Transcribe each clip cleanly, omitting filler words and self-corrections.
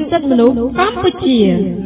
សិទ្ធិមនុស្សកម្ពុជា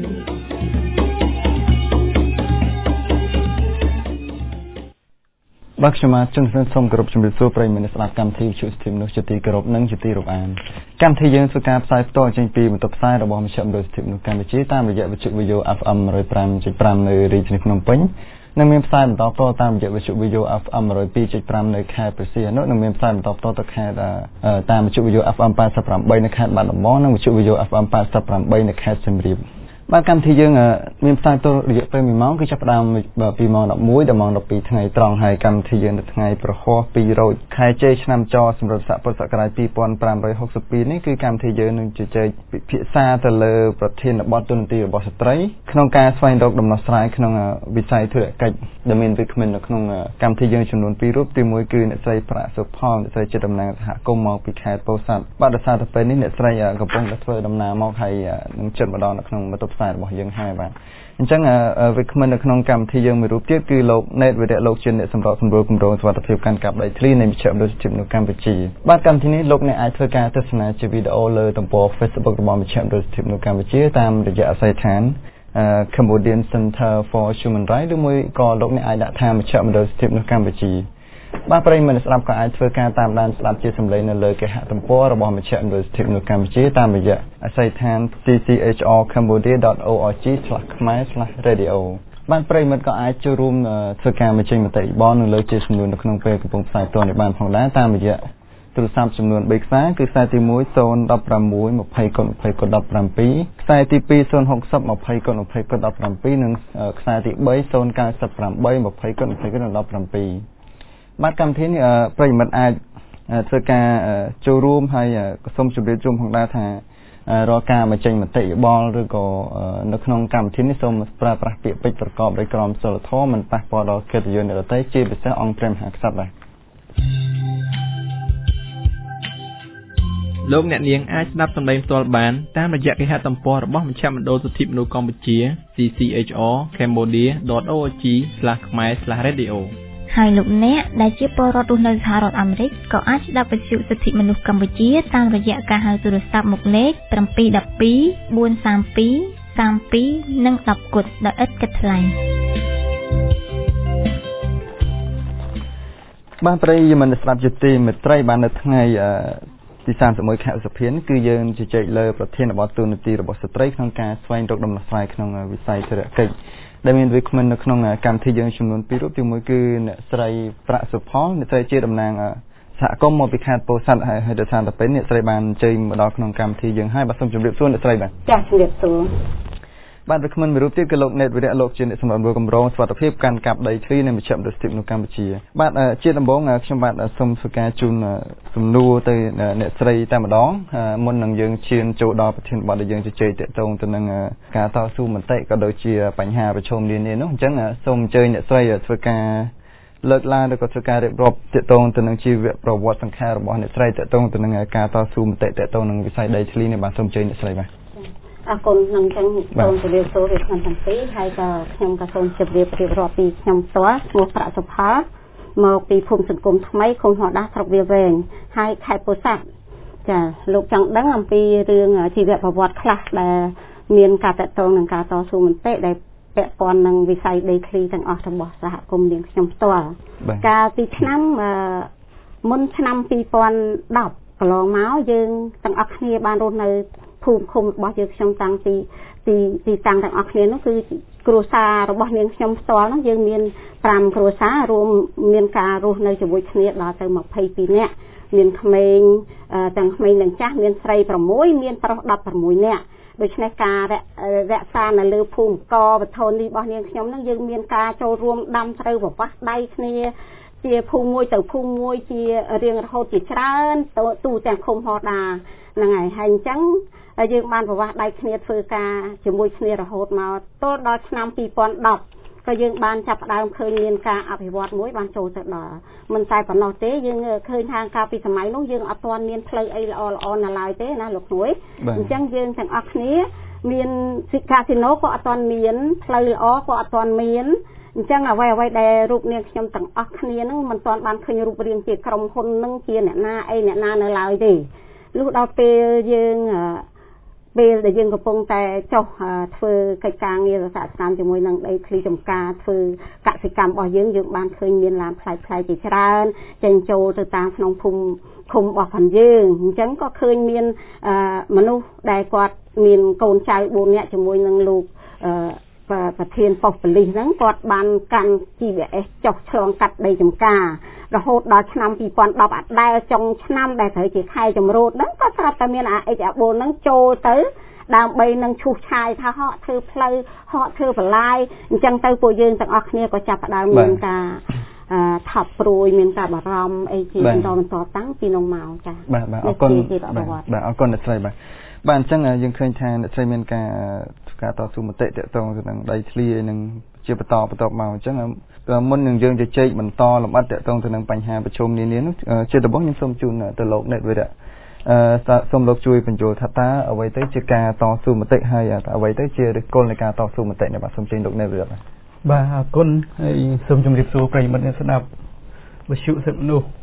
បាក់ខ្ញុំមកចង់សូមគោរពជំរាបសួរប្រិយមិត្តស្ដាប់កម្មវិធីវិទ្យុសិទ្ធិមនុស្សជាទីគោរពនិងជាទីរាប់អានកម្មវិធីយើងធ្វើការផ្សាយផ្ទាល់ចេញពីបន្ទប់ផ្សាយរបស់មជ្ឈមណ្ឌលសិទ្ធិមនុស្សកម្ពុជាតាមរយៈវិទ្យុ VO FM 105.5 នៅរាជធានីភ្នំពេញនិងមានផ្សាយបន្តផ្ទាល់តាមរយៈវិទ្យុ VO FM 102.5 នៅខេត្តព្រះសីហនុនិងមានផ្សាយបន្តផ្ទាល់ទៅខេត្តតាមវិទ្យុ VO FM 88នៅខេត្តបាត់ដំបងនិងវិទ្យុ VO FM 88នៅខេត្តសៀមរាបបាទកម្មវិធីយើងមានផ្សាយទៅរយៈពេល1ម៉ោងគឺចាប់ផ្ដើមពីម៉ោង11ដល់ម៉ោង12ថ្ងៃត្រង់ហើយកម្មវិធីយើងនៅថ្ងៃប្រហោះ2រោចខែជ័យឆ្នាំចសម្រាប់ស័កពុទ្ធសករាជ2562នេះគឺកម្មវិធីយើងនឹងជជែកពិភាក្សាទៅលើប្រធានបទទូនាទីរបស់ស្ត្រីក្នុងការស្វែងរកដំណោះស្រាយក្នុងវិស័យធុរកិច្ចដែលមានវិក្កាមនៅក្នុងកម្មវិធីយើងចំនួន2រូបទី1គឺអ្នកស្រីប្រាក់សុផលអ្នកស្រីជាតំណាងសហគមន៍មកពីខេត្តពោធិ៍សាត់បាទដោយសារតែពេលនេះអ្នកស្រីកំពុងតែធ្វើដំណើរមកហើយនឹងជិតម្ដងនៅក្នុងបន្ទប់ផ្សាយរបស់យើងហើយបាទអញ្ចឹងវិក្កាមនៅក្នុងកម្មវិធីយើងមួយរូបទៀតគឺលោកណេតវិរៈលោកជាអ្នកសម្របសម្រួលគម្រោងសុវត្ថិភាពកាន់កាប់ដីធ្លីនៃមជ្ឈមណ្ឌលសិទ្ធិមនុស្សកម្ពុជាបាទកម្មវិធីនេះលោកអ្នកអាចធ្វើការទស្សនាជាវីដេអូលើទំព័រ Facebook របស់មជ្ឈមណ្ឌលសិទ្ធិមនុស្សកម្ពុជាតាមរយៈអាស័យដ្ឋានCambodian Center for Human Rights ឬមួយក៏លោកអ្នកអាចដាក់ថាមជ្ឈមណ្ឌលសិទ្ធិមនុស្សកម្ពុជាបាទប្រិយមិត្តស្ដាប់ក៏អាចធ្វើការតាមដានស្ដាប់ជាសម្លេងនៅលើគេហទំព័ររបស់មជ្ឈមណ្ឌលសិទ្ធិមនុស្សកម្ពុជាតាមរយៈអាស័យដ្ឋាន cchrcambodia.org/khmer/radio បាទប្រិយមិត្តក៏អាចចូលរួមធ្វើការបញ្ចេញមតិយោបល់នៅលើជាសំណួរនៅក្នុងពេលកំពុងផ្សាយផ្ទាល់នេះបានផងដែរតាមរយៈទូរស័ព្ទចំនួន3ខ្សែគឺខ្សែទី1 016 20 20 17ខ្សែទី2 060 20 20 17និងខ្សែទី3 098 20 20 17បាទកម្មវិធីនេះប្រិយមិត្តអាចធ្វើការចូលរួមហើយសូមជម្រាបជូនផងដែរថារាល់ការបញ្ចេញមតិយោបល់ឬក៏នៅក្នុងកម្មវិធីនេះសូមប្រើប្រាស់ពាក្យពេចន៍ប្រកបដោយក្រមសីលធម៌មិនប៉ះពាល់ដល់កិត្តិយសអ្នកដទៃជាពិសេសអង្គព្រះមហាក្សត្រដែរលោកអ្នកនាងអាចស្ដាប់សម្លេងផ្ទាល់បានតាមរយៈគេហទំព័ររបស់មជ្ឈមណ្ឌលសិទ្ធិមនុស្សកម្ពុជា cchrcambodia.org/khmer/radio ហើយលោកអ្នកដែលជាពលរដ្ឋរស់នៅសហរដ្ឋអាមេរិកក៏អាចស្ដាប់វិទ្យុសិទ្ធិមនុស្សកម្ពុជាតាមរយៈការហៅទូរស័ព្ទមកលេខ712 432 32និង10គត់ដោយឥតគិតថ្លៃបាទប្រិយមិត្តស្ដាប់ជាទីមេត្រីបាននៅថ្ងៃទី31ខែឧសភាគឺយើងជជែកលើប្រធានបទទូនាទីរបស់ស្ត្រីក្នុងការស្វែងរកដំណោះស្រាយក្នុងវិស័យធុរកិច្ចដែលមានវិក្កាមនៅក្នុងកម្មវិធីយើងចំនួន2រូបទី1គឺអ្នកស្រីប្រាក់សុផលអ្នកស្រីជាតំណាងសហគមន៍មកពីខេត្តពោធិ៍សាត់ហើយដោយសារតែពេលអ្នកស្រីបានអញ្ជើញមកដល់ក្នុងកម្មវិធីយើងហើយបាទសូមជម្រាបសួរអ្នកស្រីបាទចាជម្រាបសួរបាទវិក្កាមមួយរូបទៀតគឺលោកណេតវិរៈលោកជាអ្នកសម្របសម្រួលគម្រោងសុវត្ថិភាពកាន់កាប់ដីធ្លីនៃមជ្ឈមណ្ឌលសិទ្ធិមនុស្សកម្ពុជាបាទជាដំបូងខ្ញុំបាទសូមធ្វើការជូនសំណួរទៅអ្នកស្រីតែម្ដងមុននឹងយើងឈានចូលដល់ប្រធានបទដែលយើងជជែកទាក់ទងទៅនឹងការតស៊ូមតិក៏ដូចជាបញ្ហាប្រឈមនានានោះអញ្ចឹងសូមអញ្ជើញអ្នកស្រីធ្វើការលើកឡើងឬក៏ធ្វើការរៀបរាប់ទាក់ទងទៅនឹងជីវប្រវត្តិសង្ខេបរបស់អ្នកស្រីទាក់ទងទៅនឹងការតស៊ូមតិទាក់ទងនឹងវិស័យដីធ្លីនេះបាទសូមអញ្ជើញអ្នកស្រីបាទអរគុណនឹងចឹងសូមជម្រាបសួរវាខ្ញុំទាំងពីរហើយក៏ខ្ញុំក៏សូមជម្រាបរៀបរាប់ពីខ្ញុំផ្ទាល់ឈ្មោះប្រាក់សុផលមកពីភូមិសង្គមថ្មីឃុំហោះដាស់ស្រុកវាវែងហើយខេត្តពោធិ៍សាត់ចាលោកចង់ដឹងអំពីរឿងជីវប្រវត្តិខ្លះដែលមានការតាក់ទងនឹងការតស៊ូមតិដែលពាក់ព័ន្ធនឹងវិស័យដីធ្លីទាំងអស់របស់សហគមន៍នាងខ្ញុំផ្ទាល់កាលពីឆ្នាំមុនឆ្នាំ2010កន្លងមកយើងទាំងអស់គ្នាបានរស់នៅភូមិឃុំរបស់យើងខ្ញុំតាំងទីតាំងទាំងអស់គ្នានោះគឺគ្រួសាររបស់នាងខ្ញុំផ្ទាល់នោះយើងមាន5គ្រួសាររួមមានការរស់នៅជាមួយគ្នាដល់ទៅ22នាក់មានក្មេងទាំងក្មេងទាំងចាស់មានស្រី6មានប្រុស16នាក់ដូច្នេះការរក្សានៅលើភូមិកវត្ថុនេះរបស់នាងខ្ញុំនោះយើងមានការចូលរួមដាំស្រូវប្រវាស់ដៃគ្នាជាភូមិមួយទៅភូមិមួយជារៀងរហូតជាច្រើនទូទាំងឃុំហោះដាហ្នឹងហើយហើយអញ្ចឹងយើងបានប្រវាស់ដៃគ្នាធ្វើការជាមួយគ្នារហូតមកទល់ដល់ឆ្នាំ2010ក៏យើងបានចាប់ផ្ដើមឃើញមានការអភិវឌ្ឍមួយបានចូលទៅដល់មិនតែប៉ុណ្ណោះទេយើងឃើញថាកាលពីសម័យនោះយើងអត់ទាន់មានផ្លូវអីល្អៗនៅឡើយទេណាលោកគ្រួយអញ្ចឹងយើងទាំងអស់គ្នាមានកាស៊ីណូក៏អត់ទាន់មានផ្លូវល្អក៏អត់ទាន់មានអញ្ចឹងអ្វីដែលរូបនាងខ្ញុំទាំងអស់គ្នានឹងមិនទាន់បានឃើញរូបរាងជាក្រុមហ៊ុននឹងជាអ្នកណាអីអ្នកណានៅឡើយទេលុះដល់ពេលយើងពេលដែលយើងកំពុងតែចុះធ្វើកិច្ចការងារសហស្នាមជាមួយនឹងដីធ្លីចំការធ្វើកសិកម្មរបស់យើងបានឃើញមានឡានផ្លែជាច្រើនចេញចូលទៅតាមក្នុងភូមិឃុំរបស់ផងយើងអញ្ចឹងក៏ឃើញមានមនុស្សដែលគាត់មានកូនចៅ4នាក់ជាមួយនឹងលោកប្រធានប៉ុស្តិ៍ប៉ូលីសហ្នឹងគាត់បានកាន់ GBS ចុះឆ្លងកាត់ដីចំការរហូតដល់ឆ្នាំ2010អាដែលចុងឆ្នាំដែលត្រូវជាខែចម្រូតហ្នឹងក៏ស្រាប់តែមានAHR4ហ្នឹងចូលទៅដើម្បីនឹងឈូសឆាយថាហកធ្វើផ្លូវហកធ្វើបន្លាយអញ្ចឹងទៅពួកយើងទាំងអស់គ្នាក៏ចាប់ផ្ដើមមានការថប់ព្រួយមានការបារម្ភអីជាបន្តតាំងពីនោះមកចា៎បាទអរគុណបាទអរគុណអ្នកស្រីបាទអញ្ចឹងយើងឃើញថាអ្នកស្រីមានការតស៊ូមតិទាក់ទងទៅនឹងដីធ្លីនិងជាបន្តមកអញ្ចឹងមុននឹងយើងជជែកបន្តលម្អិតទាក់ទងទៅនឹងបញ្ហាប្រឈមនានានោះជាដំបូងខ្ញុំសូមជូនទៅលោកអ្នកវិរៈសូមលោកជួយបញ្យល់ថាតើអ្វីទៅជាការតស៊ូមតិហើយអ្វីទៅជាឫសគល់នៃការតស៊ូមតិនេះបាទសូមជើញលោកអ្នកវិរៈបាទអរគុណហើយសូមជម្រាបសួរប្រិយមិត្តអ្នកស្ដាប់វិទ្យុសិទ្ធិមនុស្ស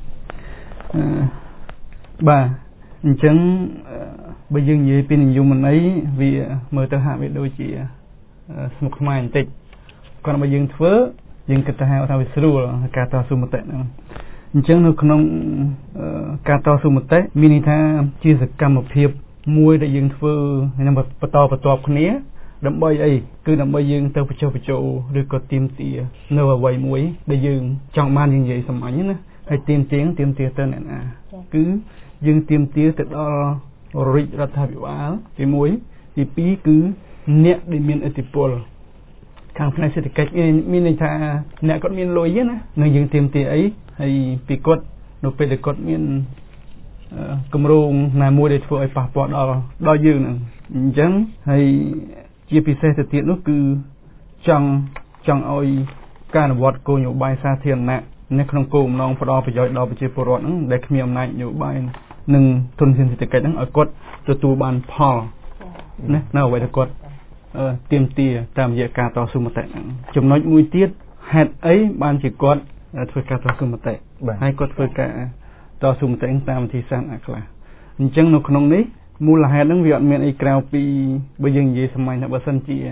បាទអញ្ចឹងបើយើងនិយាយពីនិយមន័យវាមើលទៅហាក់វាដូចជាស្មុគស្មាញបន្តិចគាត់បើយើងធ្វើយើងគិតថាវាស្រួលការតស៊ូមតិហ្នឹងអញ្ចឹងនៅក្នុងការតស៊ូមតិមានន័យថាជាសកម្មភាពមួយដែលយើងធ្វើនឹងបន្តគ្នាដើម្បីអីគឺដើម្បីយើងទៅបញ្ចុះបញ្ចូលឬក៏ទាមទារនៅអ្វីមួយដែលយើងចង់បានយើងនិយាយសម្អញណាហើយទាមទារទៅអ្នកណាគឺយើងទាមទារទៅដល់រាជរដ្ឋាភិបាលទី1ទី2គឺអ្នកដែលមានឥទ្ធិពលខាងផ្នែកសេដ្ឋកិច្ចមានន័យថាអ្នកគាត់មានលុយណានឹងយើងទាមទារអីហើយពីគាត់នៅពេលដែលគាត់មានគម្រោងណាមួយដែលធ្វើឲ្យប៉ះពាល់ដល់យើងហ្នឹងអញ្ចឹងហើយជាពិសេសទៅទៀតនោះគឺចង់ឲ្យការអនុវត្តគោលនយោបាយសាធារណៈនៅក្នុងគោលបំណងផ្ដល់ប្រយោជន៍ដល់ប្រជាពលរដ្ឋហ្នឹងដែលគ្មានអំណាចនយោបាយនិងទុនធានសេដ្ឋកិច្ចហ្នឹងឲ្យគាត់ទទួលបានផលណានៅអ្វីដែលគាត់ទាមទារតាមរយៈការតស៊ូមតិហ្នឹងចំណុចមួយទៀតហេតុអីបានជាគាត់ធ្វើការតស៊ូមតិហើយគាត់ធ្វើការតស៊ូមតិតាមវិធីសាស្ត្រណាខ្លះអញ្ចឹងនៅក្នុងនេះមូលហេតុហ្នឹងវាអត់មានអីក្រៅពីបើយើងនិយាយសម័យថាបើសិនជា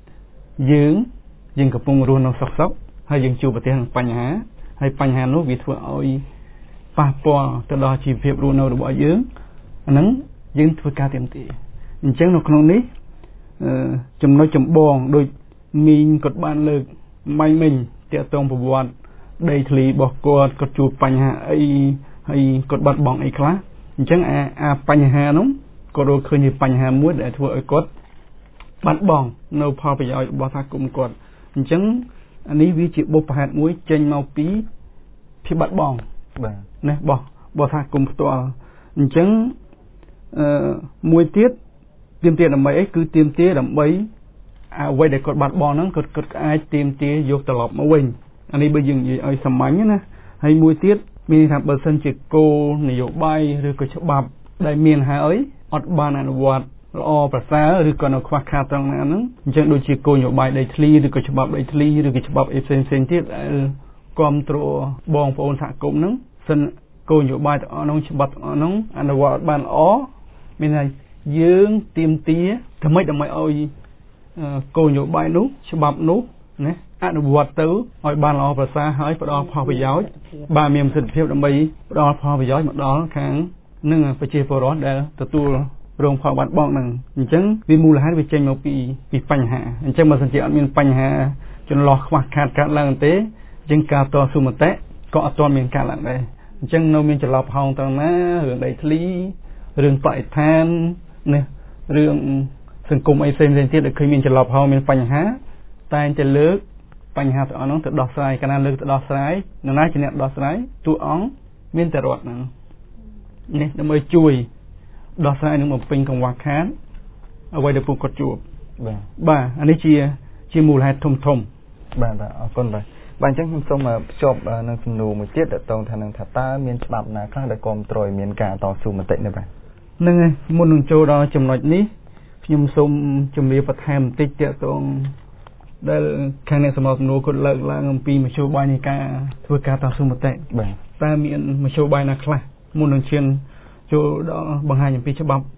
យើងកំពុងរស់នៅសុខហើយយើងជួបប្រទះនឹងបញ្ហាហើយបញ្ហានោះវាធ្វើឲ្យប៉ះពាល់ទៅដល់ជីវភាពរស់នៅរបស់យើងអាហ្នឹងយើងធ្វើការទាមទារអញ្ចឹងនៅក្នុងនេះចំណុចចម្បងដូចមីងគាត់បានលើកមិញតាក់ទងប្រវត្តិដីធ្លីរបស់គាត់ជួបបញ្ហាអីហើយគាត់បាត់បង់អីខ្លះអញ្ចឹងអាបញ្ហានោះក៏រកឃើញជាបញ្ហាមួយដែលធ្វើឲ្យគាត់បាត់បង់នៅផលប្រយោជន៍របស់សហគមន៍គាត់អញ្ចឹងអានេះវាជាបុព្វហេតុមួយចេញមកពីភាពបាត់បង់បាទណារបស់សហគមន៍ផ្ទាល់អញ្ចឹងមួយទៀតទាមទារដើម្បីអីគឺទាមទារដើម្បីអ្វីដែលគាត់បាត់បង់ហ្នឹងគាត់អាចទាមទារយកត្រឡប់មកវិញអានេះបើយើងនិយាយឲ្យសាមញ្ញណាហើយមួយទៀតមានថាបើសិនជាគោលនយោបាយឬក៏ច្បាប់ដែលមានហើយអត់បានអនុវត្តល្អប្រសើរឬក៏នៅខ្វះខាតត្រង់ណាហ្នឹងអញ្ចឹងដូចជាគោលនយោបាយដីធ្លីឬក៏ច្បាប់ដីធ្លីឬក៏ច្បាប់អីផ្សេងទៀតដែលគ្រប់គ្រងបងប្អូនសហគមន៍ហ្នឹងសិនគោលនយោបាយទាំងអស់ហ្នឹងច្បាប់ទាំងអស់ហ្នឹងអនុវត្តបានល្អមានថាយើងទាមទារដើម្បីឲ្យគោលនយោបាយនោះច្បាប់នោះណាអនុវត្តទៅឲ្យបានល្អប្រសើរហើយផ្ដល់ផលប្រយោជន៍បាទមានប្រសិទ្ធភាពដើម្បីផ្ដល់ផលប្រយោជន៍មកដល់ខាងនឹងប្រជាពលរដ្ឋដែលទទួលរងផលបាត់បង់ហ្នឹងអញ្ចឹងវាមូលហេតុវាចេញមកពីបញ្ហាអញ្ចឹងបើសិនជាអត់មានបញ្ហាចន្លោះខ្វះខាតកើតឡើងទេអញ្ចឹងការតស៊ូមតិក៏អត់ទាន់មានកើតឡើងដែរអញ្ចឹងនៅមានចន្លោះផោងត្រង់ណារឿងដីធ្លីរឿងបរិស្ថានណារឿងសង្គមអីផ្សេងទៀតដែលឃើញមានចន្លោះផោងមានបញ្ហាតែងតែលើកបញ្ហាទាំងអស់នោះទៅដោះស្រាយកាលណាលើកទៅដោះស្រាយនរណាជាអ្នកដោះស្រាយតួអង្គមានតែរដ្ឋហ្នឹងនេះដើម្បីជួយដោះស្រាយនឹងបំពេញកង្វះខាតអ្វីដែលពួកគាត់ជួបបាទអានេះជាមូលហេតុធំបាទអរគុណបាទអញ្ចឹងខ្ញុំសូមភ្ជាប់នៅសំណួរមួយទៀតតើថានឹងថាតើមានច្បាប់ណាខ្លះដែលគ្រប់គ្រងឲ្យមានការតស៊ូមតិនេះបាទហ្នឹងហើយមុននឹងចូលដល់ចំណុចនេះខ្ញុំសូមជម្រាបបន្ថែមបន្តិចទាក់ទងដែលខាងអ្នកសមត្ថសំណួរគាត់លើកឡើងអំពីមធ្យោបាយនៃការធ្វើការតស៊ូមតិបាទតើមានមធ្យោបាយណាខ្លះមុននឹងឈានចូលដល់បង្ហាញអំពីច្បាប់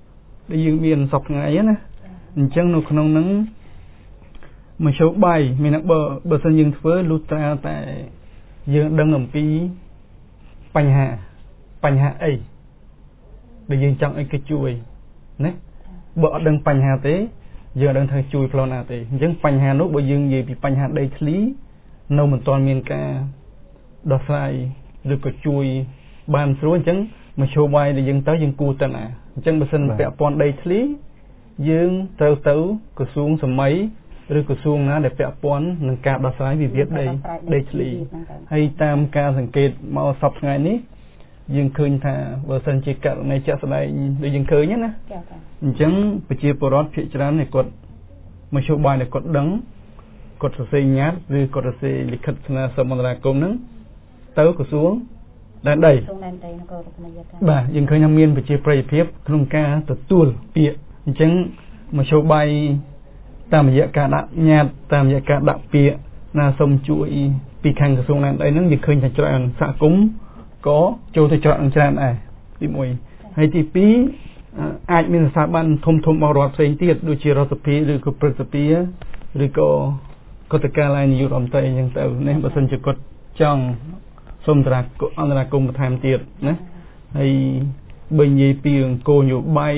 ដែលយើងមានសពថ្ងៃណាអញ្ចឹងនៅក្នុងហ្នឹងមកចូលបាយមានបើសិនយើងធ្វើលុះត្រាតែយើងដឹងអំពីបញ្ហាអីដែលយើងចង់ឲ្យគេជួយណាបើអត់ដឹងបញ្ហាទេយើងអត់ដឹងថាជួយផ្លូវណាទេអញ្ចឹងបញ្ហានោះបើយើងនិយាយពីបញ្ហាដីធ្លីនៅមិនទាន់មានការដោះស្រាយឬក៏ជួយបានស្រួលអញ្ចឹងមកចូលបាយដែលយើងទៅយើងគួរទៅណាអញ្ចឹងបើសិនពាក់ព័ន្ធដីធ្លីយើងត្រូវទៅក្រសួងសម័យឬក្រសួងណាដែលពាក់ព័ន្ធនឹងការដោះស្រាយវិវាទដីធ្លីហើយតាមការសង្កេតមកសពថ្ងៃនេះយើងឃើញថាបើសិនជាករណីជាក់ស្ដែងដូចយើងឃើញណាអញ្ចឹងប្រជាពលរដ្ឋភាគច្រើនឯគាត់មកចូលបាយដែលគាត់ដឹងគាត់សរសេរញត្តិឬគាត់សរសេរលិខិតស្នើសុំអន្តរាគមន៍ហ្នឹងទៅក្រសួងដែនដីបាទយើងឃើញថាមានប្រជាប្រិយភាពក្នុងការទទួលពាក្យអញ្ចឹងមកចូលបាយតាមរយៈការដាក់ញត្តិតាមរយៈការដាក់ពាក្យណាសូមជួយពីខាងក្រសួងដែនដីហ្នឹងយើងឃើញថាច្រើនសហគមន៍ក៏ចូលទៅច្រើនដែរទី1ហើយទី2អាចមានស្ថាប័នធំរបស់រដ្ឋផ្សេងទៀតដូចជារដ្ឋសភាឬក៏ព្រឹទ្ធសភាឬក៏កតកាលាននាយករដ្ឋមន្ត្រីអញ្ចឹងទៅនេះបើសិនជាគាត់ចង់សូមអន្តរាគមន៍បន្ថែមទៀតណាហើយបើនិយាយពីគោលនយោបាយ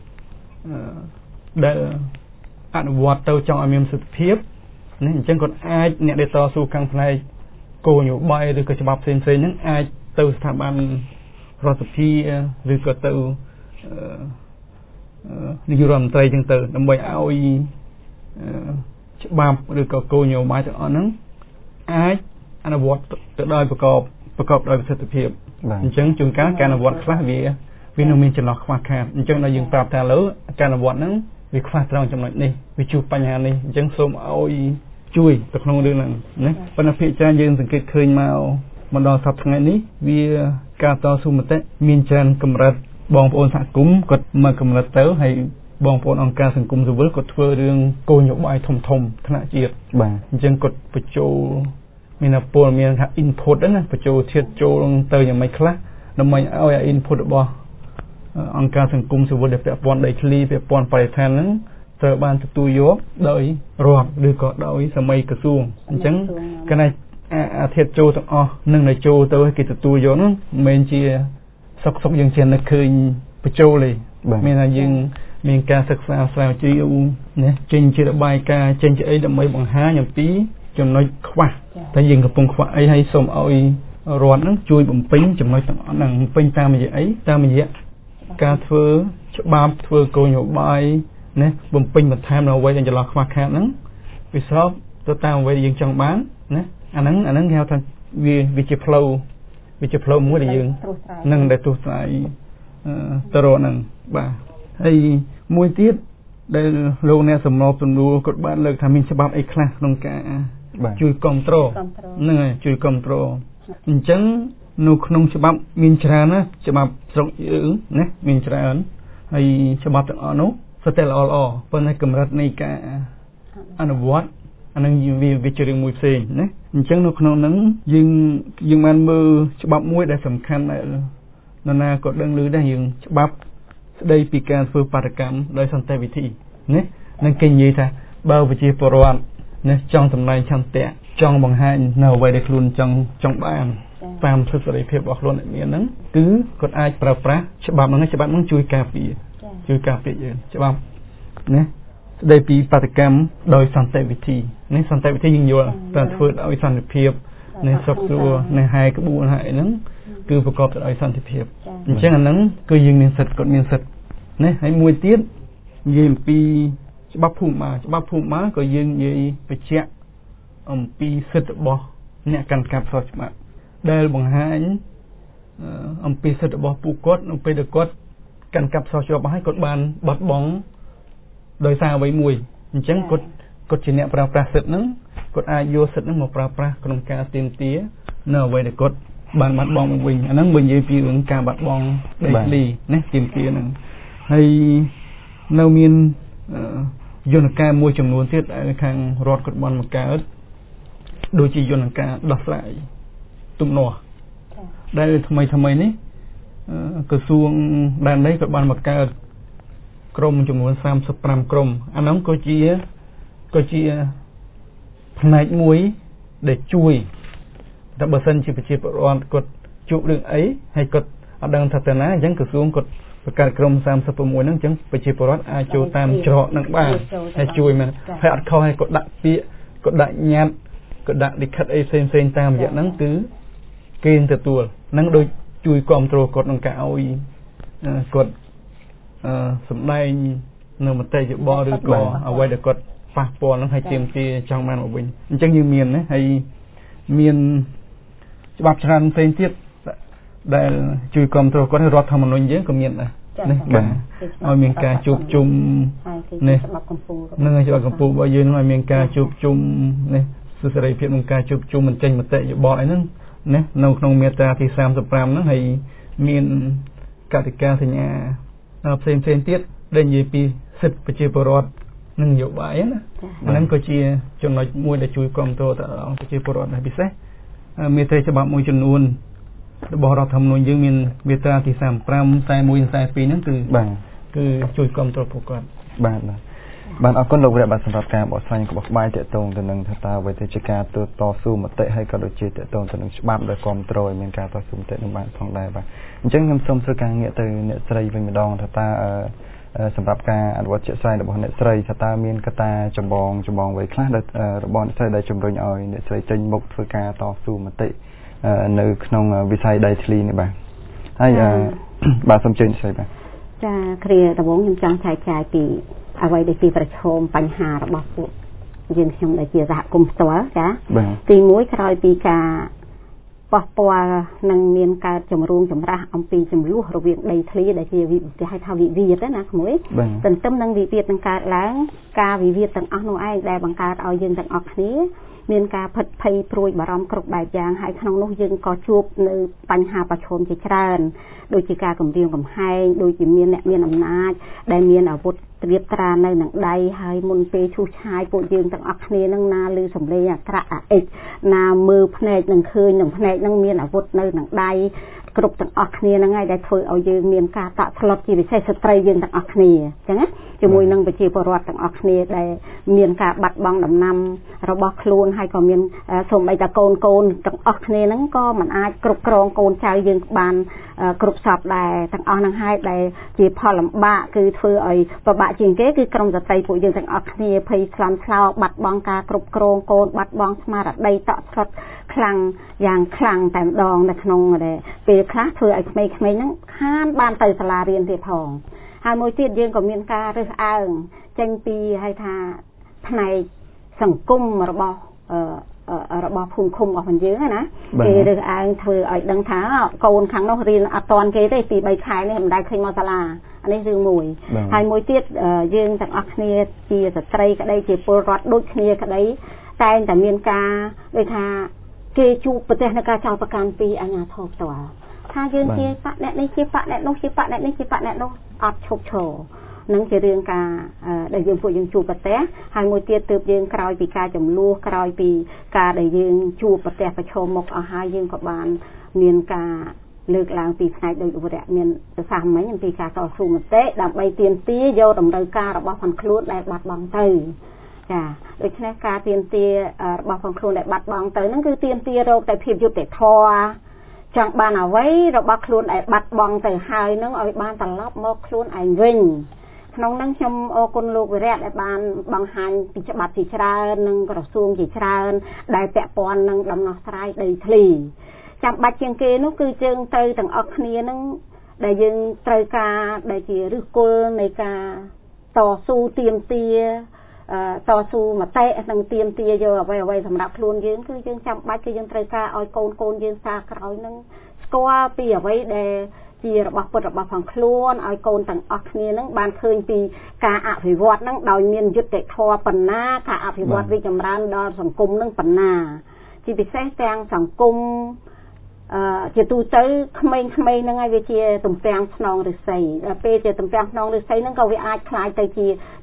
ដែលអនុវត្តទៅចង់ឲ្យមានសិទ្ធិភាពណាអញ្ចឹងគាត់អាចអ្នកដែលតស៊ូខាងផ្នែកគោលនយោបាយឬក៏ច្បាប់ផ្សេងៗហ្នឹងអាចទៅស្ថាប័នរដ្ឋសភាឬក៏ទៅនាយករដ្ឋមន្ត្រីអញ្ចឹងទៅដើម្បីឲ្យច្បាប់ឬក៏គោលនយោបាយទាំងអស់ហ្នឹងអាចអនុវត្តទៅដោយប្រកបដោយប្រសិទ្ធភាពអញ្ចឹងជួនកាលការអនុវត្តខ្លះវានឹងមានចន្លោះខ្វះខាតអញ្ចឹងដល់យើងប្រាប់ថាលើការអនុវត្តហ្នឹងវាខ្វះត្រង់ចំណុចនេះវាជួបបញ្ហានេះអញ្ចឹងសូមឲ្យជួយទៅក្នុងរឿងហ្នឹងណាប៉ុន្តែភាគច្រើនយើងសង្កេតឃើញមកដល់សប្តាហ៍ថ្ងៃនេះវាការតស៊ូមតិមានច្រើនកម្រិតបងប្អូនសហគមន៍គាត់មកកម្រិតទៅហើយបងប្អូនអង្គការសង្គមស៊ីវិលគាត់ធ្វើរឿងគោលនយោបាយធំថ្នាក់ជាតិបាទអញ្ចឹងគាត់បញ្ចូលមានពលមានថា input ណាបញ្ចូលធាតុចូលទៅយ៉ាងម៉េចខ្លះដើម្បីឲ្យ input របស់អង្គការសង្គមស៊ីវិលដែលពាក់ព័ន្ធដីធ្លីពាក់ព័ន្ធបរិស្ថានហ្នឹងត្រូវបានទទួលយកដោយរដ្ឋឬក៏ដោយសម័យក្រសួងអញ្ចឹងកណែអាធាតុចូលទាំងអស់នឹងនៅចូលទៅគេទទួលយកហ្នឹងមិនមែនជាសុកយើងជានឹកឃើញបញ្ចូលទេមានថាយើងមានការសិក្សាស្រាវជ្រាវណាចេញជារបាយការណ៍ចេញជាអីដើម្បីបង្ហាញអំពីចំណុចខ្វះតែយើងកំពុងខ្វះអីហើយសូមឲ្យរដ្ឋហ្នឹងជួយបំពេញចំណុចទាំងអស់ហ្នឹងបំពេញតាមរយៈអីតាមរយៈការធ្វើច្បាប់ធ្វើគោលនយោបាយណាបំពេញបន្ថែមនៅអ្វីដែលចន្លោះខ្វះខាតហ្នឹងវាស្របទៅតាមអ្វីដែលយើងចង់បានណាអាហ្នឹងគេហៅថាវាជាផ្លូវមួយដែលយើងនឹងដែលទស្សនាទៅរកហ្នឹងបាទហើយមួយទៀតដែលលោកអ្នកសំណសំណួរគាត់បានលើកថាមានច្បាប់អីខ្លះក្នុងការជួយគ្រប់គ្រងហ្នឹងហើយជួយគ្រប់គ្រងអញ្ចឹងនៅក្នុងច្បាប់មានច្រើនណាច្បាប់ស្រុកយើងណាមានច្រើនហើយច្បាប់ទាំងអស់នោះសុទ្ធតែល្អប៉ុន្តែកម្រិតនៃការអនុវត្តអានឹងវាជារឿងមួយផ្សេងណាអញ្ចឹងនៅក្នុងហ្នឹងយើងបានមើលច្បាប់មួយដែលសំខាន់ដែលនរណាក៏ដឹងឮដែរយើងច្បាប់ស្ដីពីការធ្វើបាតកម្មដោយសន្តិវិធីណានឹងគេនិយាយថាបើប្រជាពលរដ្ឋណាចង់សម្ដែងឆន្ទៈចង់បង្ហាញនៅអ្វីដែលខ្លួនចង់បានតាមសិទ្ធិសេរីភាពរបស់ខ្លួនដែលមានហ្នឹងគឺគាត់អាចប្រើប្រាស់ច្បាប់ហ្នឹងជួយការពារយើងច្បាប់ណាស្ដីពីបាតកម្មដោយសន្តិវិធីនេះសន្តិវិធីយើងយល់តែធ្វើដោយសន្តិភាពនេះសុខស្រួលនេះហែក្បួនហែហ្នឹងគឺប្រកបទៅដោយសន្តិភាពអញ្ចឹងអាហ្នឹងគឺយើងមានសិទ្ធិគាត់មានសិទ្ធិណាហើយមួយទៀតនិយាយអំពីច្បាប់ភូមិបាលក៏យើងនិយាយបញ្ជាក់អំពីសិទ្ធិរបស់អ្នកកាន់កាប់ស្របច្បាប់ដែលបង្ហាញអំពីសិទ្ធិរបស់ពួកគាត់នៅពេលដែលគាត់កាន់កាប់ស្របច្បាប់ហើយគាត់បានបាត់បង់ដោយសារអ្វីមួយអញ្ចឹងគាត់ជាអ្នកប្រើប្រាស់សិទ្ធិហ្នឹងគាត់អាចយកសិទ្ធិហ្នឹងមកប្រើប្រាស់ក្នុងការទាមទារនៅអ្វីដែលគាត់បានបាត់បង់វិញអាហ្នឹងនិយាយពីរឿងការបាត់បង់ដីធ្លីណាទាមទារហ្នឹងហើយនៅមានយន្តការមួយចំនួនទៀតដែលខាងរដ្ឋគាត់បានបង្កើតដូចជាយន្តការដោះស្រាយទំនាស់ដែលថ្មីនេះក្រសួងដែនដីគាត់បានបង្កើតក្រុមចំនួន35ក្រុមអានោះក៏ជាផ្នែកមួយដែលជួយតែបើសិនជាប្រជាពលរដ្ឋគាត់ជួបរឿងអីហើយគាត់អត់ដឹងថាទៅណាអញ្ចឹងក្រសួងគាត់បង្កើតក្រុម36ហ្នឹងអញ្ចឹងប្រជាពលរដ្ឋអាចចូលតាមច្រកហ្នឹងបានហើយជួយមែនហើយអត់ខុសហើយគាត់ដាក់ពាក្យគាត់ដាក់ញត្តិគាត់ដាក់លិខិតអីផ្សេងតាមរយៈហ្នឹងគឺគេទទួលហ្នឹងដូចជួយគ្រប់គ្រងគាត់ក្នុងការឲ្យគាត់សម្ដែងនៅមតិយោបល់ឬក៏អ្វីដែលគាត់ប៉ះពាល់ហ្នឹងឲ្យទាមទារចង់បានមកវិញអញ្ចឹងយើងមានណាហើយមានច្បាប់ច្រើនផ្សេងទៀតដែលជួយគ្រប់គ្រងគាត់រដ្ឋធម្មនុញ្ញយើងក៏មានដែរនេះបាទឲ្យមានការជួបជុំនេះច្បាប់កម្ពុជានឹងច្បាប់កម្ពុជារបស់យើងឲ្យមានការជួបជុំនេះសិទ្ធិសេរីភាពក្នុងការជួបជុំបញ្ចេញមតិយោបល់អីហ្នឹងណានៅក្នុងមាត្រាទី35ហ្នឹងហើយមានកតិកាសញ្ញាផ្សេងទៀតដែលនិយាយពីសិទ្ធិប្រជាពលរដ្ឋនិងនយោបាយណាហ្នឹងក៏ជាចំណុចមួយដែលជួយគ្រប់គ្រងដល់ប្រជាពលរដ្ឋដែរពិសេសមាត្រាច្បាប់មួយចំនួនរបស់រដ្ឋធម្មនុញ្ញយើងមានមាត្រាទី35 41 42ហ្នឹងគឺបាទគឺជួយគ្រប់គ្រងពួកគាត់បាទអរគុណលោកវរៈបាទសម្រាប់ការបកស្រាយរបស់ក្បាយតេតងទៅនឹងថាតើអ្វីទៅជាការតស៊ូមតិហើយក៏ដូចជាតេតងទៅនឹងច្បាប់ដែលគ្រប់គ្រងឲ្យមានការតស៊ូមតិនឹងបានផងដែរបាទអញ្ចឹងខ្ញុំសូមធ្វើការងាកទៅអ្នកស្រីវិញម្ដងថាតើសម្រាប់ការអនុវត្តជាក់ស្ដែងរបស់អ្នកស្រីថាតើមានកត្តាចម្បងអ្វីខ្លះដែលរបស់អ្នកស្រីដែលជំរុញឲ្យអ្នកស្រីចេញមុខធ្វើការតស៊ូមតិនៅក្នុងវិស័យដីធ្លីនេះបាទហើយបាទសូមជឿអ្នកស្រីបាទចាគ្រាដំបូងខ្ញុំចង់ចែកចាយពីអ្វីដែលជាប្រឈមបញ្ហារបស់ពួកយើងខ្ញុំដែលជាសហគមន៍ផ្ទាល់ចាទី1ក្រោយពីការប៉ះពាល់នឹងមានកើតចម្រូងចម្រាសអំពីចំនួនរវាងដីធ្លីដែលជាគេហៅថាវិវាទណាក្មួយទន្ទឹមនឹងវិវាទនឹងកើតឡើងការវិវាទទាំងអស់នោះឯងដែលបង្កើតឲ្យយើងទាំងអស់គ្នាមានការផិតភ័យព្រួយបារម្ភគ្រប់បែបយ៉ាងហើយក្នុងនោះយើងក៏ជួបនៅបញ្ហាប្រឈមជាច្រើនដូចជាការគំរាមកំហែងដូចជាមានអ្នកមានអំណាចដែលមានអាវុធត្រៀបត្រានៅនឹងដៃហើយមុនពេលឈូសឆាយពួកយើងទាំងអស់គ្នានឹងណាឮសំឡេងអាក្រក់អាអិចណាមើលភ្នែកនឹងឃើញនឹងភ្នែកនឹងមានអាវុធនៅនឹងដៃគ្រប់ទាំងអស់គ្នាហ្នឹងហើយដែលធ្វើឲ្យយើងមានការតក់ស្លុតជាពិសេសស្ត្រីយើងទាំងអស់គ្នាអញ្ចឹងណាជាមួយនឹងប្រជាពលរដ្ឋទាំងអស់គ្នាដែលមានការបាត់បង់ដំណាំរបស់ខ្លួនហើយក៏មានសូម្បីតែកូនទាំងអស់គ្នាហ្នឹងក៏មិនអាចគ្រប់គ្រងកូនចៅយើងបានគ្រប់សពដែរទាំងអស់ហ្នឹងហើយដែលជាផលលំបាកគឺធ្វើឲ្យពិបាកជាងគេគឺក្រុមស្ត្រីពួកយើងទាំងអស់គ្នាភ័យស្លន់ស្លោបាត់បង់ការគ្រប់គ្រងកូនបាត់បង់ស្មារតីតក់ស្លុតខ្លាំងយ៉ាងខ្លាំងតែម្ដងនៅក្នុងពេលខ្លះធ្វើឲ្យក្មេងៗហ្នឹងខានបានទៅសាលារៀនទៀតផងហើយមួយទៀតយើងក៏មានការរើសអើងចេញពីហៅថាផ្នែកសង្គមរបស់ភូមិឃុំរបស់យើងណាគេរើសអើងធ្វើឲ្យដឹងថាកូនខាងនោះរៀនអត់ទាន់គេទេពី3ខែនេះមិនដែលឃើញមកសាលាអានេះរឿងមួយហើយមួយទៀតយើងទាំងអស់គ្នាជាស្ត្រីក្តីជាពលរដ្ឋដូចគ្នាក្តីតែងតែមានការដូចថាគេជួបប្រទេសនៃការចោទប្រកាន់ពីអាជ្ញាធរផ្ទាល់ថាយើងជាបកអ្នកនេះជាបកអ្នកនោះជាបកអ្នកនេះជាបកអ្នកនោះអត់ឈប់ឈរនឹងជារឿងការដែលយើងពួកយើងជួបប្រទេសហើយមួយទៀតទើបយើងក្រោយពីការចំនួនក្រោយពីការដែលយើងជួបប្រទេសប្រឈមមុខអស់ហើយយើងក៏បានមានការលើកឡើងពីផ្នែកដោយវរៈមានប្រសាសន៍មិញអំពីការតស៊ូមតិដើម្បីទាមទារយកតម្រូវការរបស់ខ្លួនដែលបាត់បង់ទៅចាដូច្នេះការទាមទាររបស់ខ្លួនដែលបាត់បង់ទៅហ្នឹងគឺទាមទាររកតែភាពយុត្តិធម៌ចង់បានអ្វីរបស់ខ្លួនដែលបាត់បង់ទៅហើយនឹងឲ្យបានត្រឡប់មកខ្លួនឯងវិញក្នុងហ្នឹងខ្ញុំអរគុណលោកវិរៈដែលបានបង្ហាញពីច្បាប់ជាច្រើននិងក្រសួងជាច្រើនដែលពាក់ព័ន្ធនឹងដំណោះស្រាយដីធ្លីចាំបាច់ជាងគេនោះគឺយើងត្រូវទាំងអស់គ្នានឹងដែលយើងត្រូវការដែលជាឫសគល់នៃការតស៊ូទាមទារតស៊ូមតិនិងទាមទារយកអ្វីសម្រាប់ខ្លួនយើងគឺយើងចាំបាច់គឺយើងត្រូវការឲ្យកូនយើងសារក្រោយនឹងស្គាល់ពីអ្វីដែលជារបស់ពុតរបស់ផងខ្លួនឲ្យកូនទាំងអស់គ្នានឹងបានឃើញពីការអភិវឌ្ឍនឹងដោយមានយុត្តិធម៌ប៉ុណ្ណាការអភិវឌ្ឍរីកចម្រើនដល់សង្គមនឹងប៉ុណ្ណាជាពិសេសទាំងសង្គមជាទូទៅក្មេងៗហ្នឹងហើយវាជាទំពាំងខ្នងឫស្សីដល់ពេលជាទំពាំងខ្នងឫស្សីហ្នឹងក៏វាអាចคล้ายទៅជា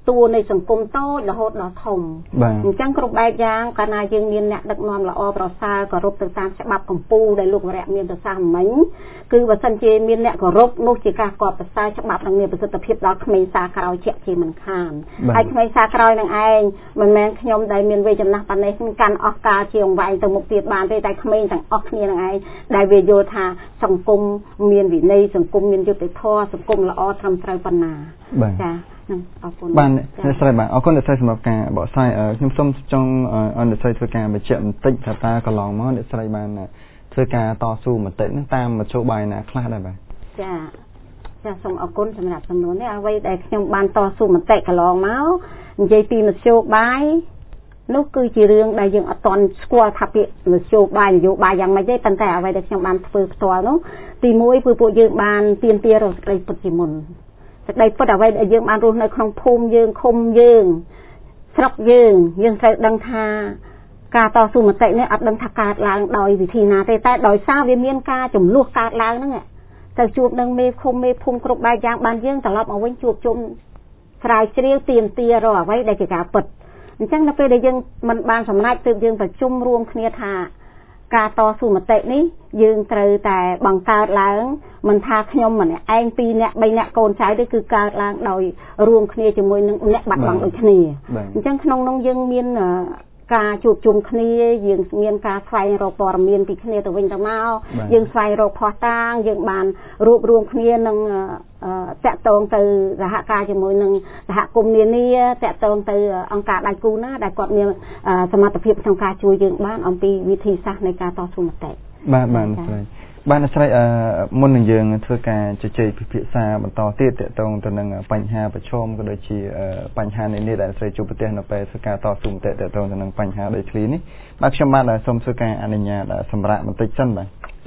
តួនៃសង្គមតូចរហូតដល់ធំអញ្ចឹងគ្រប់បែបយ៉ាងកាលណាយើងមានអ្នកដឹកនាំល្អប្រសើរគោរពទៅតាមច្បាប់កម្ពុជាដែលលោកវរៈមានប្រសាសន៍មិញគឺបើសិនជាមានអ្នកគោរពនោះជាការកត់ប្រសើរច្បាប់នឹងមានប្រសិទ្ធភាពដល់ក្មេងសាក្រោយជាក់ជាមិនខានហើយក្មេងសាក្រោយនឹងឯងមិនមែនខ្ញុំដែលមានវ័យចំណាស់ប៉ុណ្ណេះកាន់អស់កាលជាអង្វែងទៅមុខទៀតបានទេតែក្មេងទាំងអស់គ្នានឹងឯងដែលវាយល់ថាសង្គមមានវិន័យសង្គមមានយុត្តិធម៌សង្គមល្អត្រឹមត្រូវប៉ុណ្ណាចាអរគុណបាទអ្នកស្រីបាទអរគុណអ្នកស្រីសម្រាប់ការបកស្រាយខ្ញុំសូមចង់ឲ្យអ្នកស្រីធ្វើការបញ្ជាក់បន្តិចថាតើកន្លងមកអ្នកស្រីបានធ្វើការតស៊ូមតិហ្នឹងតាមមធ្យោបាយណាខ្លះដែរបាទចាសូមអរគុណសម្រាប់សំណួរនេះអ្វីដែលខ្ញុំបានតស៊ូមតិកន្លងមកនិយាយពីមធ្យោបាយនោះគឺជារឿងដែលយើងអត់ទាន់ស្គាល់ថាពាក្យនយោបាយយ៉ាងម៉េចទេប៉ុន្តែអ្វីដែលខ្ញុំបានធ្វើផ្ទាល់នោះទី1គឺពួកយើងបានទាមទាររកសេចក្តីពិតជាមុនសេចក្តីពិតអ្វីដែលយើងបានរស់នៅក្នុងភូមិយើងឃុំយើងស្រុកយើងត្រូវដឹងថាការតស៊ូមតិនេះអត់ដឹងថាកើតឡើងដោយវិធីណាទេតែដោយសារវាមានការចំនួនកើតឡើងហ្នឹងទៅជួបនឹងមេឃុំមេភូមិគ្រប់បែបយ៉ាងបានយើងត្រឡប់មកវិញជួបជុំស្រាវជ្រាវទាមទាររកអ្វីដែលជាការពិតអញ្ចឹងនៅពេលដែលយើងមិនបានសម្រេចទើបយើងប្រជុំរួមគ្នាថាការតស៊ូមតិនេះយើងត្រូវតែបង្កើតឡើងមិនថាខ្ញុំម្នាក់ឯង2នាក់3នាក់កូនចៅទេគឺកើតឡើងដោយរួមគ្នាជាមួយនឹងអ្នកបាត់បង់ដូចគ្នាអញ្ចឹងក្នុងនោះយើងមានការជួបជុំគ្នាយើងមានការស្វែងរកព័ត៌មានពីគ្នាទៅវិញទៅមកយើងស្វែងរកភស្តុតាងយើងបានរួបរวมគ្នានឹងតាក់ទងទៅសហការជាមួយនឹងសហគមន៍នានាតាក់ទងទៅអង្គការដៃគូណាដែលគាត់មានសមត្ថភាពក្នុងការជួយយើងបានអំពីវិធីសាស្ត្រនៃការតស៊ូមតិបាទស្រីបាទអ្នកស្រីមុននឹងយើងធ្វើការជជែកពិភាក្សាបន្តទៀតតាក់ទងទៅនឹងបញ្ហាប្រឈមក៏ដូចជាបញ្ហានានាដែលស្រីជួបប្រទះនៅពេលធ្វើការតស៊ូមតិតាក់ទងទៅនឹងបញ្ហាដីធ្លីនេះបាទខ្ញុំបាទសូមធ្វើការអនុញ្ញាតសម្រាប់បន្តិចសិនបាទ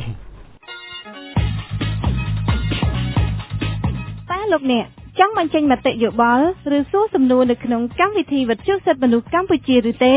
លោកអ្នកចង់បញ្ចេញមតិយោបល់ឬសួរសំណួរនៅក្នុងកម្មវិធីវិទ្យុសិទ្ធិមនុស្សកម្ពុជាឬទេ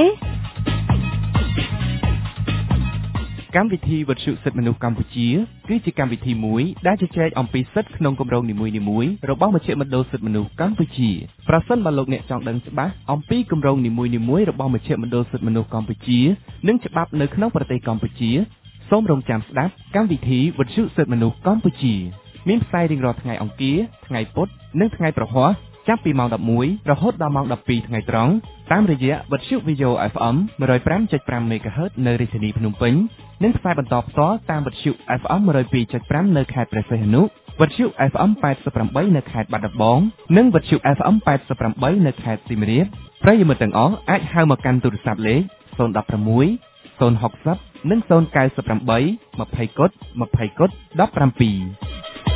កម្មវិធីវិទ្យុសិទ្ធិមនុស្សកម្ពុជាគឺជាកម្មវិធីមួយដែលជជែកអំពីសិទ្ធិក្នុងគម្រោងនីមួយៗរបស់មជ្ឈមណ្ឌលសិទ្ធិមនុស្សកម្ពុជាប្រសិនបើលោកអ្នកចង់ដឹងច្បាស់អំពីគម្រោងនីមួយៗរបស់មជ្ឈមណ្ឌលសិទ្ធិមនុស្សកម្ពុជានិងច្បាប់នៅក្នុងប្រទេសកម្ពុជាសូមរងចាំស្ដាប់កម្មវិធីវិទ្យុសិទ្ធិមនុស្សកម្ពុជាមានផ្សាយរៀងរាល់ថ្ងៃអង្គារថ្ងៃពុធនិងថ្ងៃប្រហ័សចាប់ពីម៉ោង11រហូតដល់ម៉ោង12ថ្ងៃត្រង់តាមរយៈវិទ្យុ VO FM 105.5 MHz នៅរាជធានីភ្នំពេញនិងផ្សាយបន្តផ្ទាល់តាមវិទ្យុ FM 102.5 នៅខេត្តព្រះសីហនុវិទ្យុ FM 88 នៅខេត្តបាត់ដំបងនិងវិទ្យុ FM 88 នៅខេត្តសៀមរាបប្រិយមិត្តទាំងអស់អាចហៅមកកាន់ទូរស័ព្ទលេខ016 060 និង098 20 កុដ 20 កុដ 17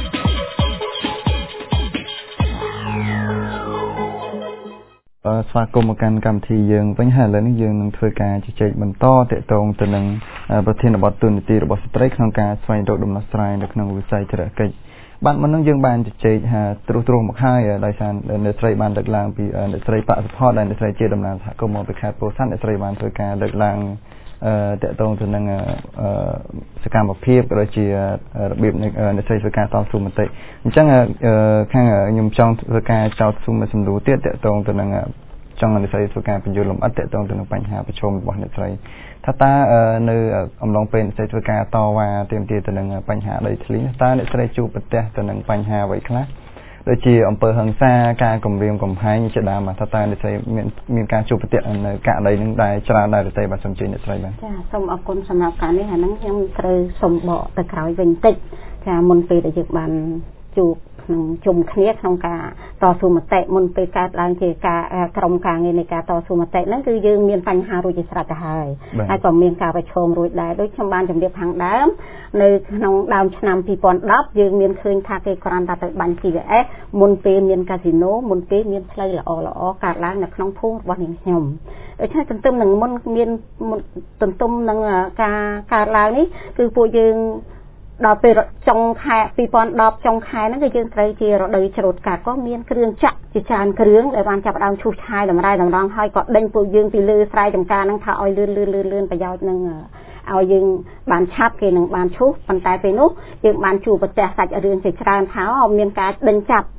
ស្វាគមន៍មកកាន់កម្មវិធីយើងវិញហើយឥឡូវនេះយើងនឹងធ្វើការជជែកបន្តទាក់ទងទៅនឹងប្រធានបទទូនីតិរបស់ស្ត្រីក្នុងការស្វែងរកដំណោះស្រាយនៅក្នុងវិស័យធរកិច្ចបាទមុននឹងយើងបានជជែកត្រួសមកហើយដោយសារអ្នកស្រីបានលើកឡើងពីអ្នកស្រីបសុផតដែលអ្នកស្រីជាតំណាងសហគមន៍មកពីខេត្តពោធិ៍សាត់អ្នកស្រីបានធ្វើការលើកឡើងតាក់ទងទៅនឹងសកម្មភាពក៏ដូចជារបៀបអ្នកស្រីធ្វើការតស៊ូមតិអញ្ចឹងខាងខ្ញុំចង់ធ្វើការចោទស៊ូមសំណួរទៀតតាក់ទងទៅនឹងចង់អ្នកស្រីធ្វើការបញ្យល់លម្អិតតាក់ទងទៅនឹងបញ្ហាប្រឈមរបស់អ្នកស្រីថាតើនៅអំឡុងពេលអ្នកស្រីធ្វើការតវ៉ាទាមទារទៅនឹងបញ្ហាដីធ្លីតើអ្នកស្រីជួបប្រទះទៅនឹងបញ្ហាអ្វីខ្លះដូចជាអំពើហិង្សាការគំរាមកំហែងជាដើមថាតើអ្នកស្រីមានការជួបប្រទះនៅករណីនឹងដែរច្រើនដែរទេបាទសូមជឿអ្នកស្រីបាទចាសូមអរគុណសម្រាប់ការនេះហើយនឹងខ្ញុំត្រូវសូមបកទៅក្រោយវិញបន្តិចចាមុនពេលដែលយើងបានជួបក្នុងជុំគ្នាក្នុងការតស៊ូមតិមុនពេលកើតឡើងជាការក្រុមការងារនៃការតស៊ូមតិហ្នឹងគឺយើងមានបញ្ហារួចជាស្រេចទៅហើយក៏មានការប្រឈមរួចដែរដូចខ្ញុំបានជម្រាបខាងដើមនៅក្នុងដើមឆ្នាំ2010យើងមានឃើញថាគេគ្រាន់តែទៅបាញ់ TVS មុនពេលមានកាស៊ីណូមុនពេលមានផ្លូវល្អកើតឡើងនៅក្នុងភូមិរបស់នាងខ្ញុំដូច្នេះទន្ទឹមនឹងមុនមានទន្ទឹមនឹងការកើតឡើងនេះគឺពួកយើងដល់ពេលចុងខែ2010ចុងខែហ្នឹងគឺយើងត្រូវជារដូវច្រូតកាត់ក៏មានគ្រឿងចាក់ជាច្រើនគ្រឿងដែលបានចាប់ដើមឈូសឆាយតម្រៃតម្រង់ហើយក៏ដេញពួកយើងពីលើស្រែចម្ការហ្នឹងថាឲ្យលឿនប្រយោជន៍នឹងឲ្យយើងបានឆាប់គេនឹងបានឈូសប៉ុន្តែពេលនោះយើងបានជួបប្រទះសាច់រឿងជាច្រើនថាមានការដេញចាប់ឈ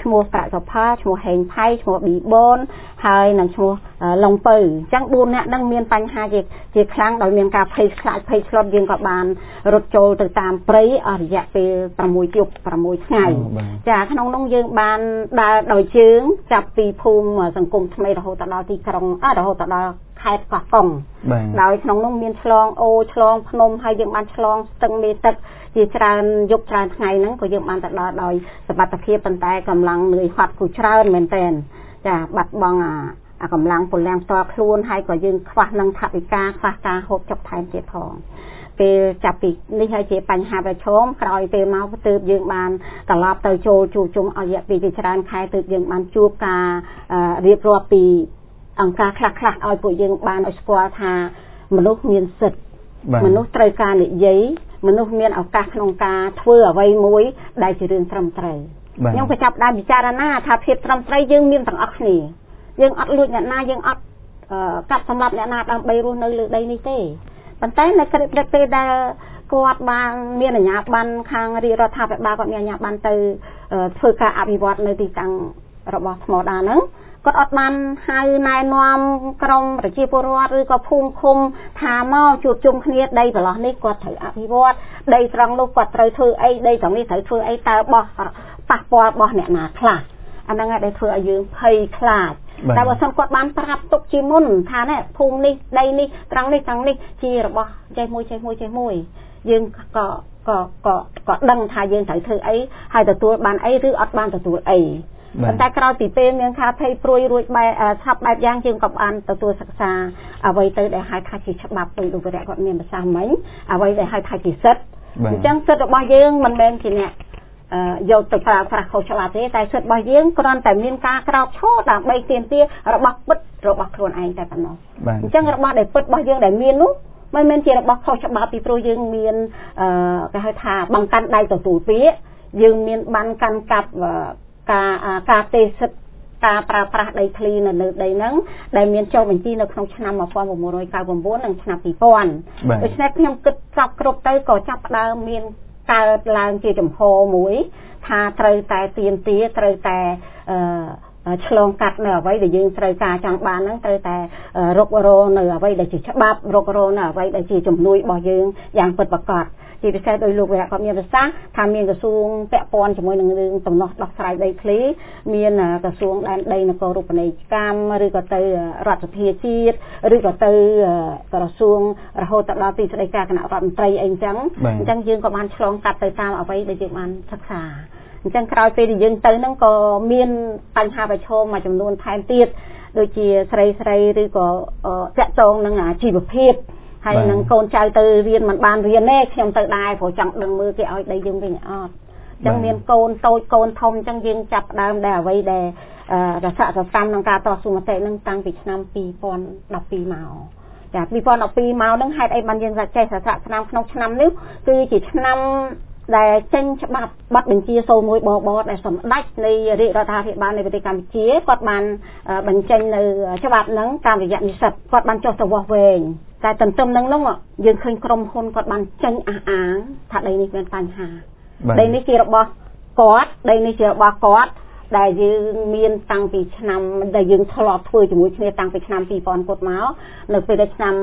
ឈ្មោះប្រាក់សុផាឈ្មោះហេងផៃឈ្មោះប៊ីបនហើយនឹងឈ្មោះឡុងពៅអញ្ចឹង4នាក់ហ្នឹងមានបញ្ហាជាខ្លាំងដោយមានការភ័យខ្លាចភ័យឆ្លត់យើងក៏បានរត់ចូលទៅតាមព្រៃអស់រយៈពេល6យប់6ថ្ងៃចាក្នុងនោះយើងបានដើរដោយជើងចាប់ពីភូមិសង្គមថ្មីរហូតដល់ទីក្រុងរហូតដល់ខេត្តកោះកុងដោយក្នុងនោះមានឆ្លងអូឆ្លងភ្នំហើយយើងបានឆ្លងស្ទឹងមេទឹកជាច្រើនយប់ច្រើនថ្ងៃហ្នឹងក៏យើងបានទៅដល់ដោយសុខភាពប៉ុន្តែកម្លាំងនឿយហត់គូច្រើនមែនទែនចាបាត់បង់អាកម្លាំងពលំផ្ទាល់ខ្លួនហើយក៏យើងខ្វះនឹងថវិកាខ្វះការហូបចុកថែមទៀតផងពេលចាប់ពីនេះហើយជាបញ្ហាប្រឈមក្រោយពេលមកទើបយើងបានត្រឡប់ទៅចូលជួបជុំអស់រយៈពេលជាច្រើនខែទើបយើងបានជួបការរៀបរាប់ពីអង្គការខ្លះឲ្យពួកយើងបានឲ្យស្គាល់ថាមនុស្សមានសិទ្ធិមនុស្សត្រូវការនិយាយមនុស្សមានឱកាសក្នុងការធ្វើអ្វីមួយដែលជារឿងត្រឹមត្រូវខ្ញុំក៏ចាប់ដើមពិចារណាថាភាពត្រឹមត្រូវយើងមានទាំងអស់គ្នាយើងអត់លួចអ្នកណាយើងអត់កាប់សម្លាប់អ្នកណាដើម្បីរស់នៅលើដីនេះទេប៉ុន្តែនៅក្រឹតពេលដែលគាត់បានមានអាជ្ញាប័ណ្ណខាងរាជរដ្ឋាភិបាលគាត់មានអាជ្ញាប័ណ្ណទៅធ្វើការអភិវឌ្ឍនៅទីតាំងរបស់ថ្មដាហ្នឹងគាត់អត់បានហៅណែនាំក្រមប្រជាពលរដ្ឋឬក៏ភូមិឃុំថាមកជួបជុំគ្នាដីប្រឡោះនេះគាត់ត្រូវអភិវឌ្ឍដីត្រង់នោះគាត់ត្រូវធ្វើអីដីត្រង់នេះត្រូវធ្វើអីតើបោះប៉ះពាល់របស់អ្នកណាខ្លះអាហ្នឹងឯងដែលធ្វើឲ្យយើងភ័យខ្លាចតែបើសិនគាត់បានប្រាប់ទុកជាមុនថាណែភូមិនេះដីនេះត្រង់នេះជារបស់ចេះមួយយើងក៏ដឹងថាយើងត្រូវធ្វើអីហើយទទួលបានអីឬអត់បានទទួលអីប៉ុន្តែក្រោយពីពេលមានការភ័យព្រួយរួចបែបឆាប់បែបយ៉ាងយើងក៏បានទទួលសិក្សាអ្វីទៅដែលហៅថាជាច្បាប់ដោយលោកវរៈគាត់មានប្រសាសន៍មិញអ្វីដែលហៅថាជាសិទ្ធិអញ្ចឹងសិទ្ធិរបស់យើងមិនមែនជាអ្នកយកទៅប្រើប្រាស់ខុសច្បាប់ទេតែសិទ្ធិរបស់យើងគ្រាន់តែមានការក្រោកឈរដើម្បីទាមទាររបស់ពិតរបស់ខ្លួនឯងតែប៉ុណ្ណោះអញ្ចឹងរបស់ដែលពិតរបស់យើងដែលមាននោះមិនមែនជារបស់ខុសច្បាប់ពីព្រោះយើងមានគេហៅថាបង្កាន់ដៃទទួលពាក្យយើងមានបានកាន់កាប់ការទេសិទ្ធការប្រើប្រាស់ដីធ្លីនៅដីហ្នឹងដែលមានចុះបញ្ជីនៅក្នុងឆ្នាំ1999និងឆ្នាំ2000ដូច្នេះខ្ញុំគិតគ្រប់ទៅក៏ចាប់ផ្ដើមមានកើតឡើងជាចំហមួយថាត្រូវតែទាមទារត្រូវតែឆ្លងកាត់នៅអ្វីដែលយើងត្រូវការចង់បានហ្នឹងត្រូវតែរុករកនៅអ្វីដែលជាច្បាប់រុករកនៅអ្វីដែលជាជំនួយរបស់យើងយ៉ាងពិតប្រាកដជាពិសេសដោយលោកវរៈគាត់មានប្រសាសន៍ថាមានក្រសួងពាក់ព័ន្ធជាមួយនឹងរឿងដំណោះដោះស្រាយដីធ្លីមានក្រសួងដែនដីនគររូបនីយកម្មឬក៏ទៅរដ្ឋសភាជាតិឬក៏ទៅក្រសួងរហូតដល់ទីស្តីការគណៈរដ្ឋមន្ត្រីអីចឹងយើងក៏បានឆ្លងកាត់ទៅតាមអ្វីដែលយើងបានសិក្សាអញ្ចឹងក្រោយពេលដែលយើងទៅហ្នឹងក៏មានបញ្ហាប្រឈមមួយចំនួនថែមទៀតដូចជាស្រីឬក៏តាក់ទងនឹងអាជីវភាពហើយនឹងកូនចៅទៅរៀនមិនបានរៀនទេខ្ញុំទៅដែរព្រោះចង់ដឹងមើលគេឲ្យដីយើងវិញអត់អញ្ចឹងមានកូនតូចកូនធំអញ្ចឹងយើងចាប់ដើមដែលអ្វីដែលរស័ក្តិកម្មក្នុងការតស៊ូមតិនឹងតាំងពីឆ្នាំ2012មកចា2012មកហ្នឹងហេតុអីបានយើងចេះរស័ក្តិកម្មក្នុងឆ្នាំនេះគឺជាឆ្នាំដែលចេញច្បាប់ប័ណ្ណបញ្ជា01បបដែលសម្ដេចនៃរាជរដ្ឋាភិបាលនៃប្រទេសកម្ពុជាគាត់បានបញ្ចេញនៅច្បាប់ហ្នឹងតាមរយៈនិស្សិតគាត់បានចុះទៅវាស់វែងតែទន្ទឹមនឹងនោះយើងឃើញក្រុមហ៊ុនគាត់បានចេញអះអាងថាដីនេះមានបញ្ហាដីនេះជារបស់គាត់ដីនេះជារបស់គាត់ដែលយើងមានតាំងពីឆ្នាំដែលយើងធ្លាប់ធ្វើជាមួយគ្នាតាំងពីឆ្នាំ2000គាត់មកនៅពេលដែលឆ្នាំ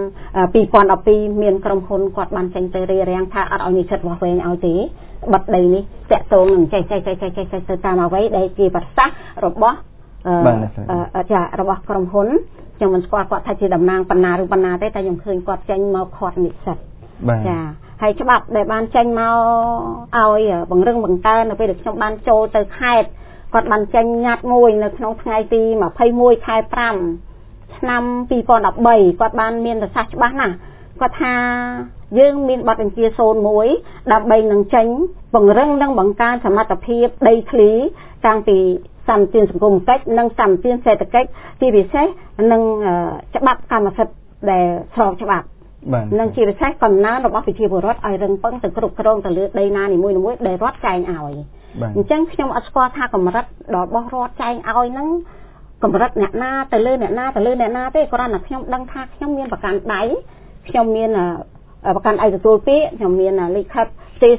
2012មានក្រុមហ៊ុនគាត់បានចេញទៅរារាំងថាអត់ឲ្យនិស្សិតវាស់វែងឲ្យទេបាត់ដីនេះតាក់ទងនឹងចេះទៅតាមអ្វីដែលជាប្រសាសន៍របស់របស់ក្រុមហ៊ុនខ្ញុំមិនស្គាល់គាត់ថាជាតំណាងបណ្ណាឬបណ្ណាទេតែខ្ញុំឃើញគាត់ចេញមកខាត់និស្សិតចាហើយច្បាប់ដែលបានចេញមកឲ្យបង្រឹងបង្កើននៅពេលដែលខ្ញុំបានចូលទៅខេត្តគាត់បានចេញញត្តិមួយនៅក្នុងថ្ងៃទី21ខែ5ឆ្នាំ2013គាត់បានមានប្រសាសន៍ច្បាស់ណាស់គាត់ថាយើងមានបទបញ្ជា01ដើម្បីនឹងចេញបង្រឹងនិងបង្កើនសមត្ថភាពដីធ្លីតាំងពីសន្តិភាពសង្គមកិច្ចនិងសន្តិភាពសេដ្ឋកិច្ចជាពិសេសនឹងច្បាប់កម្មសិទ្ធិដែលស្របច្បាប់និងជាពិសេសកំណើនរបស់ប្រជាពលរដ្ឋឲ្យរឹងប៉ឹងទៅគ្រប់គ្រងទៅលើដីណានីមួយៗដែលរដ្ឋចែងឲ្យអញ្ចឹងខ្ញុំអត់ស្គាល់ថាកម្រិតរបស់រដ្ឋចែងឲ្យហ្នឹងកម្រិតអ្នកណាទៅលើអ្នកណាទេគ្រាន់តែខ្ញុំដឹងថាខ្ញុំមានប្រកាន់ដៃខ្ញុំមានប្រកាន់ដៃទទួលពាក្យខ្ញុំមានលិខិតទេសិទ្ធ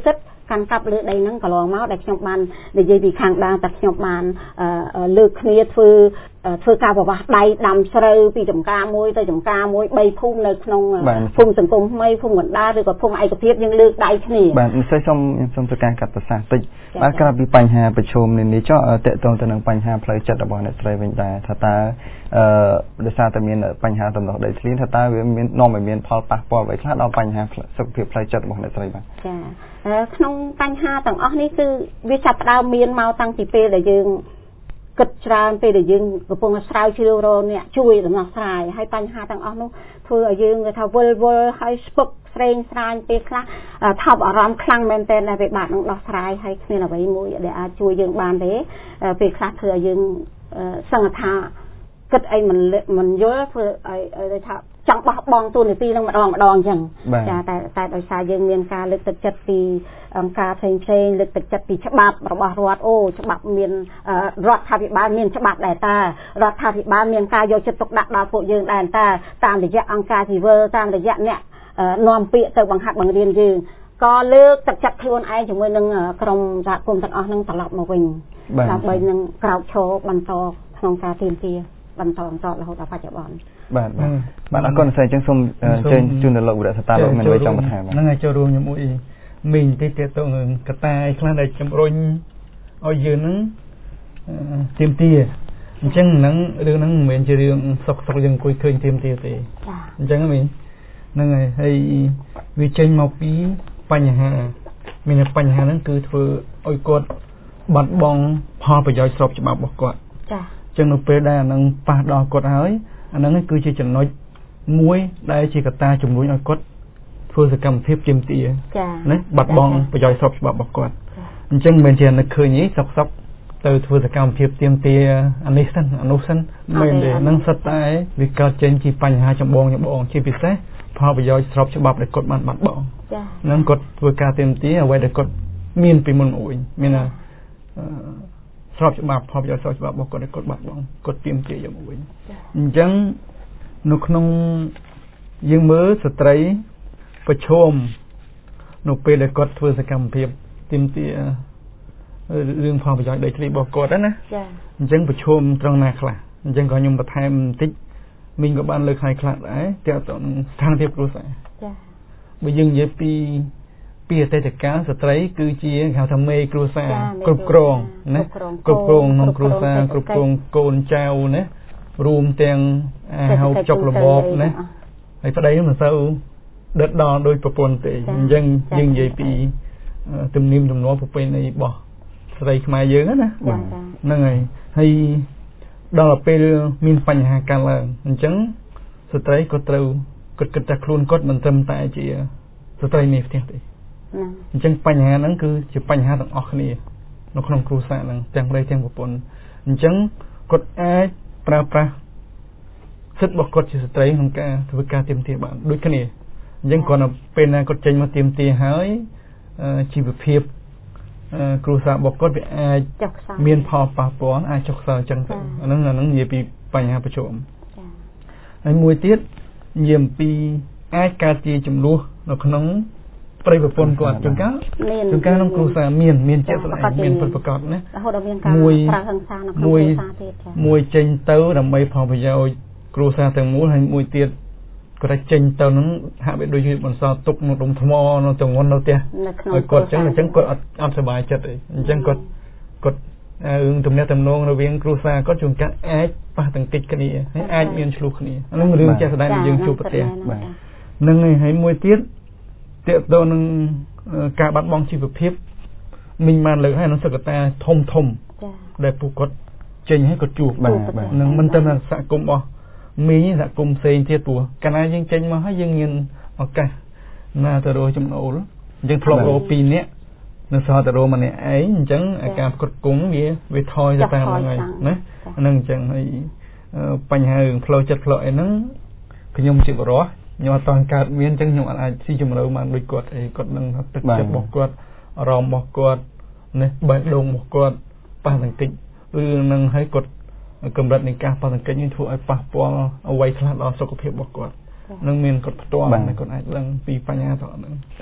កាន់កាប់លើដីហ្នឹងកន្លងមកដែលខ្ញុំបាននិយាយពីខាងដើមតែខ្ញុំបានលើកគ្នាធ្វើការប្រវាស់ដៃដាំស្រូវពីចំការមួយទៅចំការមួយ3ភូមិនៅក្នុងភូមិសង្គមថ្មីភូមិកណ្ដាលឬក៏ភូមិឯកភាពយើងលើកដៃគ្នាបាទមិនសូវសូមធ្វើការកាត់ប្រសាសន៍តិចបាទក្រៅពីបញ្ហាប្រឈមនេះចុះតកតងទៅនឹងបញ្ហាផ្លូវចិត្តរបស់អ្នកស្រីវិញដែរថាតើដោយសារតែមានបញ្ហាដំណោះដីធ្លីថាតើវាមាននាំឲ្យមានផលប៉ះពាល់អ្វីខ្លះដល់បញ្ហាសុខភាពផ្លូវចិត្តរបស់អ្នកស្រីបាទចាក្នុងបញ្ហាទាំងអស់នេះគឺវាចាប់ផ្ដើមមានមកតាំងពីពេលដែលយើងគិតច្រើនពេលដែលយើងកំពុងស្រាវជ្រាវរកអ្នកជួយដំណោះស្រាយហើយបញ្ហាទាំងអស់នោះធ្វើឲ្យយើងគេថាវិលហើយស្ពឹកស្រេងស្រាញពេលខ្លះថប់អារម្មណ៍ខ្លាំងមែនទែនដែលវាបាក់នឹងដោះស្រាយហើយគ្មានអ្វីមួយដែលអាចជួយយើងបានទេពេលខ្លះធ្វើឲ្យយើងសង្ឃថាគិតអីមិនយល់ធ្វើឲ្យថាចង់បោះបង់ទូនីតិនឹងម្ដងអញ្ចឹងចាតែដោយសារយើងមានការលើកទឹកចិត្តពីអង្គការផ្សេងលើកទឹកចិត្តពីច្បាប់របស់រដ្ឋច្បាប់មានរដ្ឋាភិបាលមានច្បាប់ដែរតារដ្ឋាភិបាលមានការយកចិត្តទុកដាក់ដល់ពួកយើងដែរតាតាមរយៈអង្គការស៊ីវិលតាមរយៈអ្នកនាំពាក្យទៅបង្ហាត់បង្រៀនយើងក៏លើកទឹកចិត្តខ្លួនឯងជាមួយនឹងក្រុមសហគមន៍ទាំងអស់នឹងត្រឡប់មកវិញដើម្បីនឹងក្រោកឈរបន្តក្នុងការទាមទារបន្តរហូតដល់បច្ចុប្បន្នបាទអរគុណស្រីចឹងសូមចេញជូនដល់លោកវិរៈតាលោកមានអ្វីចង់បន្ថែមហ្នឹងហើយចូលរួមជាមួយមីងតិចទៅនឹងកតាឯខ្លះដែលជំរុញឲ្យយើងហ្នឹងទាមទារអញ្ចឹងហ្នឹងរឿងហ្នឹងមិនមែនជារឿងសុកយើងអង្គុយឃើញទាមទារទេអញ្ចឹងមីងហ្នឹងហើយវាចេញមកពីបញ្ហាមានបញ្ហាហ្នឹងគឺធ្វើឲ្យគាត់បាត់បង់ផលប្រយោជន៍ស្របច្បាប់របស់គាត់ចាអញ្ចឹងនៅពេលដែលអានឹងប៉ះដល់គាត់ហើយអាហ្នឹងគឺជាចំណុចមួយដែលជាកត្តាជំរុញឲ្យគាត់ធ្វើសកម្មភាពទាមទារណាបាត់បង់ប្រយោជន៍ស្របច្បាប់របស់គាត់អញ្ចឹងមិនមែនជានឹកឃើញទេសុកទៅធ្វើសកម្មភាពទាមទារអានេះសិនអានោះសិនមិនទេហ្នឹងសិតតែវាកើតចេញជាបញ្ហាចម្បងជាពិសេសផលប្រយោជន៍ស្របច្បាប់ដែលគាត់បានបាត់បង់ហ្នឹងគាត់ធ្វើការទាមទារអ្វីដែលគាត់មានពីមុនមួយមានស្របច្បាប់ផលប្រយោជន៍ស្របច្បាប់របស់គាត់បាត់បង់គាត់ទាមទារយកមកវិញអញ្ចឹងនៅក្នុងយើងមើលស្ត្រីប្រឈមនៅពេលដែលគាត់ធ្វើសកម្មភាពទាមទាររឿងផលប្រយោជន៍ដីធ្លីរបស់គាត់ណាចាអញ្ចឹងប្រឈមត្រង់ណាខ្លះអញ្ចឹងក៏ខ្ញុំបន្ថែមបន្តិចមីងក៏បានលើកឲ្យខ្លះដែរទាក់ទងនឹងស្ថានភាពគ្រួសារចាបើយើងនិយាយពីអតីតកាលស្ត្រីគឺជាហៅថាមេគ្រួសារគ្រប់គ្រងណាគ្រប់គ្រងក្នុងគ្រួសារគ្រប់គ្រងកូនចៅណារួមទាំងហៅចុករបបណាហើយប្តីមិនសូវដិតដល់ដោយប្រពន្ធទេអញ្ចឹងយើងនិយាយពីទំនៀមទម្លាប់ប្រពៃណីរបស់ស្រីខ្មែរយើងណាហ្នឹងហើយដល់ពេលមានបញ្ហាកើតឡើងអញ្ចឹងស្ត្រីក៏ត្រូវគិតថាខ្លួនគាត់មិនត្រឹមតែជាស្ត្រីមេផ្ទះទេអញ្ចឹងបញ្ហាហ្នឹងគឺជាបញ្ហាទាំងអស់គ្នានៅក្នុងគ្រួសារហ្នឹងទាំងប្តីទាំងប្រពន្ធអញ្ចឹងគាត់អាចប្រើប្រាស់សិទ្ធិរបស់គាត់ជាស្ត្រីក្នុងការធ្វើការទាមទារបានដូចគ្នាអញ្ចឹងគាត់នៅពេលណាគាត់ចេញមកទាមទារហើយជីវភាពគ្រួសាររបស់គាត់វាអាចមានផលប៉ះពាល់អាចចុះខ្សោយអញ្ចឹងទៅអាហ្នឹងនិយាយពីបញ្ហាប្រឈមហើយមួយទៀតនិយាយពីអាចកើតជាចំនួននៅក្នុងប្រិយប្រពន្ធគាត់ជួនកាលក្នុងគ្រួសារមានជាក់ស្ដែងមានពិតប្រាកដណារហូតដល់មានការប្រើហិង្សានៅក្នុងគ្រួសារទៀតមួយចេញទៅដើម្បីផលប្រយោជន៍គ្រួសារទាំងមូលហើយមួយទៀតគាត់ចេញទៅនឹងហាក់បីដូចជាបន្សល់ទុកនៅដុំថ្មនៅទងន់នៅផ្ទះហើយគាត់អញ្ចឹងគាត់អត់សប្បាយចិត្តទេអញ្ចឹងគាត់រឿងទំនាក់ទំនងរវាងគ្រួសារគាត់ជួនកាលអាចប៉ះទង្គិចគ្នាហើយអាចមានឆ្លោះគ្នាហ្នឹងរឿងជាក់ស្ដែងដែលយើងជួបប្រទះបាទហ្នឹងហើយមួយទៀតតើតើនឹងការបាត់បង់ជីវភាពមិញបានលើកហើយនឹងសកតាធំដែលពួកគាត់ចេញឲ្យគាត់ជួបបាទនឹងមិនត្រឹមតែសហគមន៍របស់មីងសហគមន៍ផ្សេងទៀតព្រោះកាលណាយើងចេញមកហើយយើងមានឱកាសណាទៅរកចំណូលអញ្ចឹងធ្លាប់រក2នាក់នៅសល់តែរកម្នាក់ឯងអញ្ចឹងការផ្គត់ផ្គង់វាថយទៅតាមហ្នឹងហើយណាហ្នឹងអញ្ចឹងហើយបញ្ហារឿងផ្លូវចិត្តផ្លូវអីហ្នឹងខ្ញុំជាបរិសុទ្ធខ្ញុំអត់តកើតមានអញ្ចឹងខ្ញុំអាចស៊ីជម្រៅបានដូចគាត់គាត់នឹងទឹកចិត្តរបស់គាត់អារម្មណ៍របស់គាត់នេះបេះដូងរបស់គាត់ប៉ះទង្គិចរឿងហ្នឹងហើយគាត់កម្រិតនៃការប៉ះទង្គិចនេះធ្វើឲ្យប៉ះពាល់អ្វីខ្លះដល់សុខភាពរបស់គាត់នឹងមានគាត់ផ្ទាល់គាត់អាចដឹងពីបញ្ហាទាំងហ្នឹង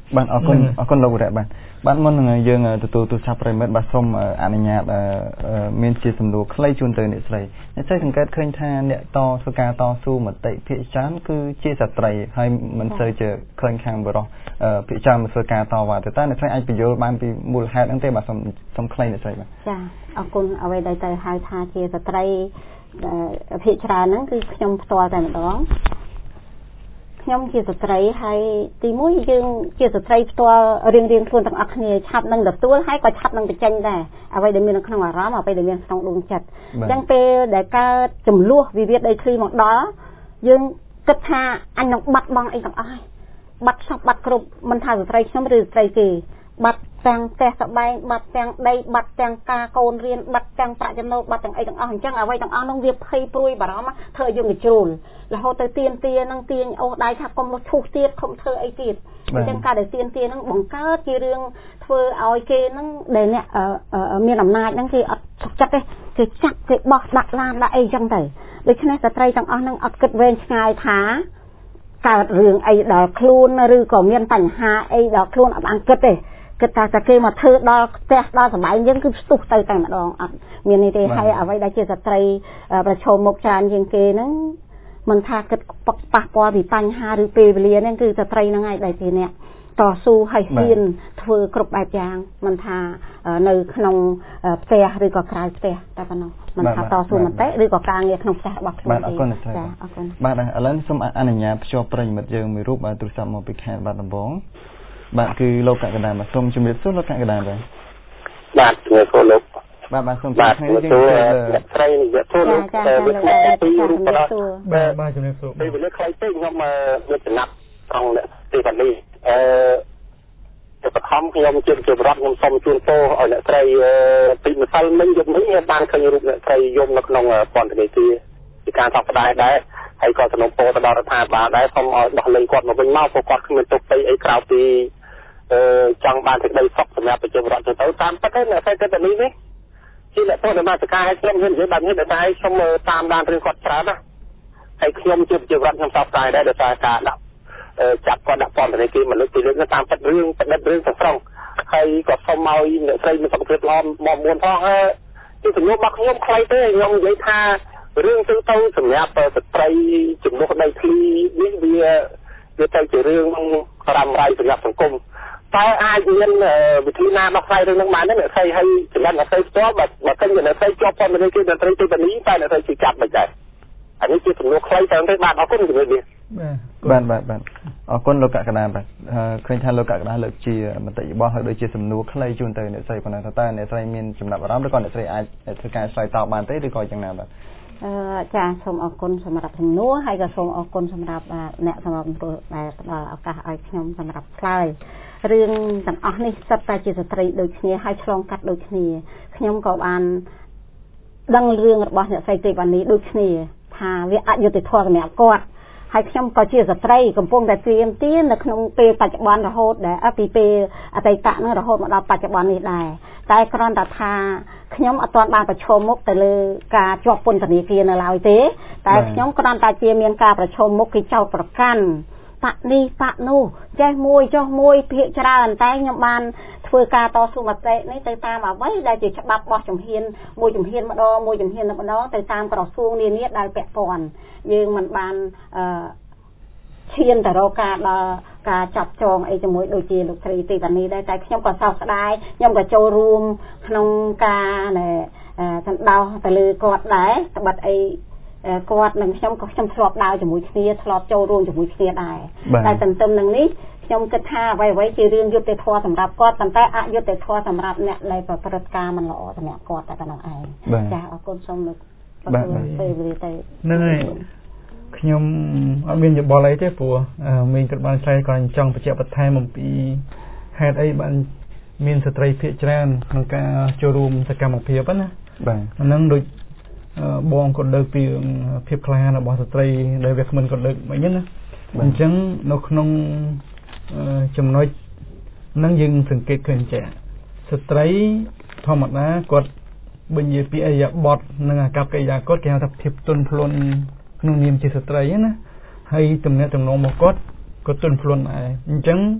បាទអរគុណលោករៈបាទមុននឹងយើងទទួលទូរស័ព្ទប្រិមិត្តបាទសូមអនុញ្ញាតមានជាសំណួរខ្លីជូនទៅអ្នកស្រីសង្កេតឃើញថាអ្នកធ្វើការតស៊ូមតិភាគច្រើនគឺជាស្ត្រីហើយមិនសូវជាឃើញខាងបុរសភាគច្រើនមកធ្វើការតវ៉ាតែអ្នកស្រីអាចបញ្យល់បានពីមូលហេតុហ្នឹងទេបាទសូមខ្លីអ្នកស្រីបាទចាអរគុណអ្វីដែលទៅហៅថាជាស្ត្រីភាគច្រើនហ្នឹងគឺខ្ញុំផ្ទាល់តែម្ដងខ្ញុំជាស្ត្រីហើយទីមួយយើងជាស្ត្រីផ្ទាល់រៀងខ្លួនទាំងអស់គ្នាឆាប់នឹងទទួលហើយក៏ឆាប់នឹងបញ្ចេញដែរអ្វីដែលមាននៅក្នុងអារម្មណ៍អ្វីដែលមានក្នុងដួងចិត្តអញ្ចឹងពេលដែលកើតចំនួនវិវាទដីធ្លីមកដល់យើងគិតថាអញនឹងបាត់បង់អីទាំងអស់ហើយបាត់សពបាត់គ្រប់មិនថាស្ត្រីខ្ញុំឬស្ត្រីទេបាត់ទាំងផ្ទះសម្បែងបាត់ទាំងដីបាត់ទាំងការកូនរៀនបាត់ទាំងប្រាក់ចំណូលបាត់ទាំងអីទាំងអស់អញ្ចឹងអ្វីទាំងអស់នោះវាភ័យព្រួយបារម្ភធ្វើឲ្យយើងកជ្រុលរហូតទៅទៀននឹងទាញអូសដៃថាកុំលុះឈូសទៀតកុំធ្វើអីទៀតអញ្ចឹងការដែលទៀននឹងបង្កើតជារឿងធ្វើឲ្យគេនឹងដែលអ្នកមានអំណាចហ្នឹងគេអត់សុខចិត្តទេគេចាប់គេបោះដាក់ឡានដាក់អីអញ្ចឹងទៅដូច្នេះស្ត្រីទាំងអស់ហ្នឹងអត់គិតវែងឆ្ងាយថាកើតរឿងអីដល់ខ្លួនឬក៏មានបញ្ហាអីដល់ខ្លួនអត់បានគិតទេគិតថាគេមកធ្វើដល់ផ្ទះដល់សម្បែងយើងគឺផ្ទុះទៅតែម្ដងអត់មាននេះទេហើយអ្វីដែលជាស្ត្រីប្រឈមមុខច្រើនជាងគេហ្នឹងមិនថាគិតប៉ះពាល់ពីបញ្ហាឬពេលវេលាហ្នឹងគឺស្ត្រីហ្នឹងឯងដែលជាអ្នកតស៊ូឲ្យហ៊ានធ្វើគ្រប់បែបយ៉ាងមិនថានៅក្នុងផ្ទះឬក៏ក្រៅផ្ទះតែប៉ុណ្ណោះមិនថាតស៊ូមតិឬក៏ការងារក្នុងផ្ទះរបស់ខ្លួនទេបាទអរគុណបាទឥឡូវសូមអនុញ្ញាតភ្ជាប់ប្រិយមិត្តយើងមួយរូបទូរស័ព្ទមកពីខេត្តបាត់ដំបងបាទគឺលោកកកដាបាទសូមជម្រាបសួរលោកកកដាបាទជំរាបសួរលោកបាទសូមជម្រាបថ្ងៃយើងអ្នកស្រីនិយាយទូលោកវាខ្លីពីរូបបាទជំរាបសួរពេលវេលាខ្លីពេកខ្ញុំមានចំណាប់ត្រង់ទីកន្លែងទៅបឋមខ្ញុំជារដ្ឋខ្ញុំសូមជូនពរឲ្យអ្នកស្រីពីម្សិលមិញយប់នេះបានឃើញរូបអ្នកស្រីយំនៅក្នុងពន្ធនាគារពីការសោកស្ដាយដែរហើយក៏សំណូមពរទៅដល់រដ្ឋាភិបាលដែរសូមឲ្យដោះលែងគាត់មកវិញមកព្រោះគាត់គ្មានទុកពីអីក្រៅពីចង់បានសេចក្តីសុខសម្រាប់ប្រជាពលរដ្ឋទៅតាមពិតទៅអ្នកស្រីទៅតែនេះជាអ្នកទស្សនវិជ្ជាឲ្យខ្ញុំនិយាយបែបនេះតែខ្ញុំតាមដានរឿងគាត់ច្រើនណាហើយខ្ញុំជាប្រជាពលរដ្ឋខ្ញុំសោកស្ដាយដែរដោយសារការដាក់ចាប់គាត់ដាក់ពន្ធនាគារមកលើកពីលើកតាមពិតរឿងប្រឌិតរឿងទាំងស្រុងហើយក៏សូមឲ្យអ្នកស្រីមានសុខភាពល្អមកមួនផងហើយជាសំណួររបស់ខ្ញុំខ្លីទេខ្ញុំនិយាយថារឿងទៅសម្រាប់ស្ត្រីជំនួសដីធ្លីនេះវាទៅជារឿងរ៉ាំរ៉ៃសម្រាប់សង្គមតើអាចមានវិធីណាដោះស្រាយរឿងហ្នឹងបានទេអ្នកស្រីហើយចំណេះអ្នកស្រីផ្ទាល់បើឃើញអ្នកស្រីជាប់ពន្ធនាគារអ្នកស្រីទៅនេះតែអ្នកស្រីជួយចាប់មិនដែរអានេះជាសំណួរខ្លីតែបាទអរគុណជំរាបលាបាទអរគុណលោកកកដាបាទឃើញថាលោកកកដាលើកជាមតិយោបល់ហើយដូចជាសំណួរខ្លីជូនទៅអ្នកស្រីប៉ុណ្ណឹងតើអ្នកស្រីមានចំណាប់អារម្មណ៍ឬក៏អ្នកស្រីអាចធ្វើការឆ្លើយតបបានទេឬក៏យ៉ាងណាបាទចាសូមអរគុណសម្រាប់សំណួរហើយក៏សូមអរគុណសម្រាប់អ្នកសម្រាប់ដែលផ្ដល់ឱកាសឲ្យខ្ញុំសម្រាប់ឆ្លើយរឿងទាំងអស់នេះសិតតែជាស្ត្រីដូចគ្នាហើយឆ្លងកាត់ដូចគ្នាខ្ញុំក៏បានដឹងរឿងរបស់អ្នកស្រីទេវ៉ានីដូចគ្នាថាវាអយុត្តិធម៌សម្រាប់គាត់ហើយខ្ញុំក៏ជាស្ត្រីកំពុងតែត្រៀមទាននៅក្នុងពេលបច្ចុប្បន្នរហូតដែលពីពេលអតីតនោះរហូតមកដល់បច្ចុប្បន្ននេះដែរតែគ្រាន់តែថាខ្ញុំអត់ទាន់បានប្រឈមមុខទៅលើការជាប់ពន្ធនាគារនៅឡើយទេតែខ្ញុំគ្រាន់តែជាមានការប្រឈមមុខគេចោទប្រកាន់ប៉នេះប៉នោះចេះមួយចុះមួយភាកច្រើនតែខ្ញុំបានធ្វើការតស៊ូមតិនេះទៅតាមអ្វីដែលជាច្បាប់របស់ជំហានមួយជំហានម្ដងមួយជំហានម្ដងទៅតាមក្រសួងនានាដែលពាក់ព័ន្ធយើងមិនបានឈានទៅរកការដល់ការចាប់ចងអីជាមួយដូចជាលោកស្រីទេវ៉ានីដែរតែខ្ញុំក៏សោកស្ដាយខ្ញុំក៏ចូលរួមក្នុងការសណ្ដោសទៅលើគាត់ដែរត្បិតអីគាត់និងខ្ញុំក៏ខ្ញុំធ្លាប់ដើរជាមួយគ្នាធ្លាប់ចូលរួមជាមួយគ្នាដែរតែទន្ទឹមនឹងនេះខ្ញុំគិតថាអ្វីៗជារឿងយុត្តិធម៌សម្រាប់គាត់ប៉ុន្តែអយុត្តិធម៌សម្រាប់អ្នកដែលប្រព្រឹត្តការមិនល្អសម្រាប់គាត់តែប៉ុណ្ណោះឯងចាអរគុណសូមលោកពេលវេលាទៅហ្នឹងហើយខ្ញុំអត់មានយោបល់អីទេព្រោះមានគាត់បានឆ្លើយគាត់ចង់បញ្ជាក់បន្ថែមអំពីហេតុអីបានមានស្ត្រីភាគច្រើនក្នុងការចូលរួមសកម្មភាពណាបាទហ្នឹងដូចបងក៏លើកពីភាពក្លាហានរបស់ស្ត្រីដែលវាគ្មិនក៏លើកមិញណាអញ្ចឹងនៅក្នុងចំណុចហ្នឹងយើងសង្កេតឃើញចាស្ត្រីធម្មតាគាត់បញ្ជាពីអរិយាបថនិងអាកប្បកិរិយាគាត់គេហៅថាភាពទន់ភ្លន់ក្នុងនាមជាស្ត្រីណាហើយទំនាក់ទំនងរបស់គាត់ក៏ទន់ភ្លន់ដែរអញ្ចឹង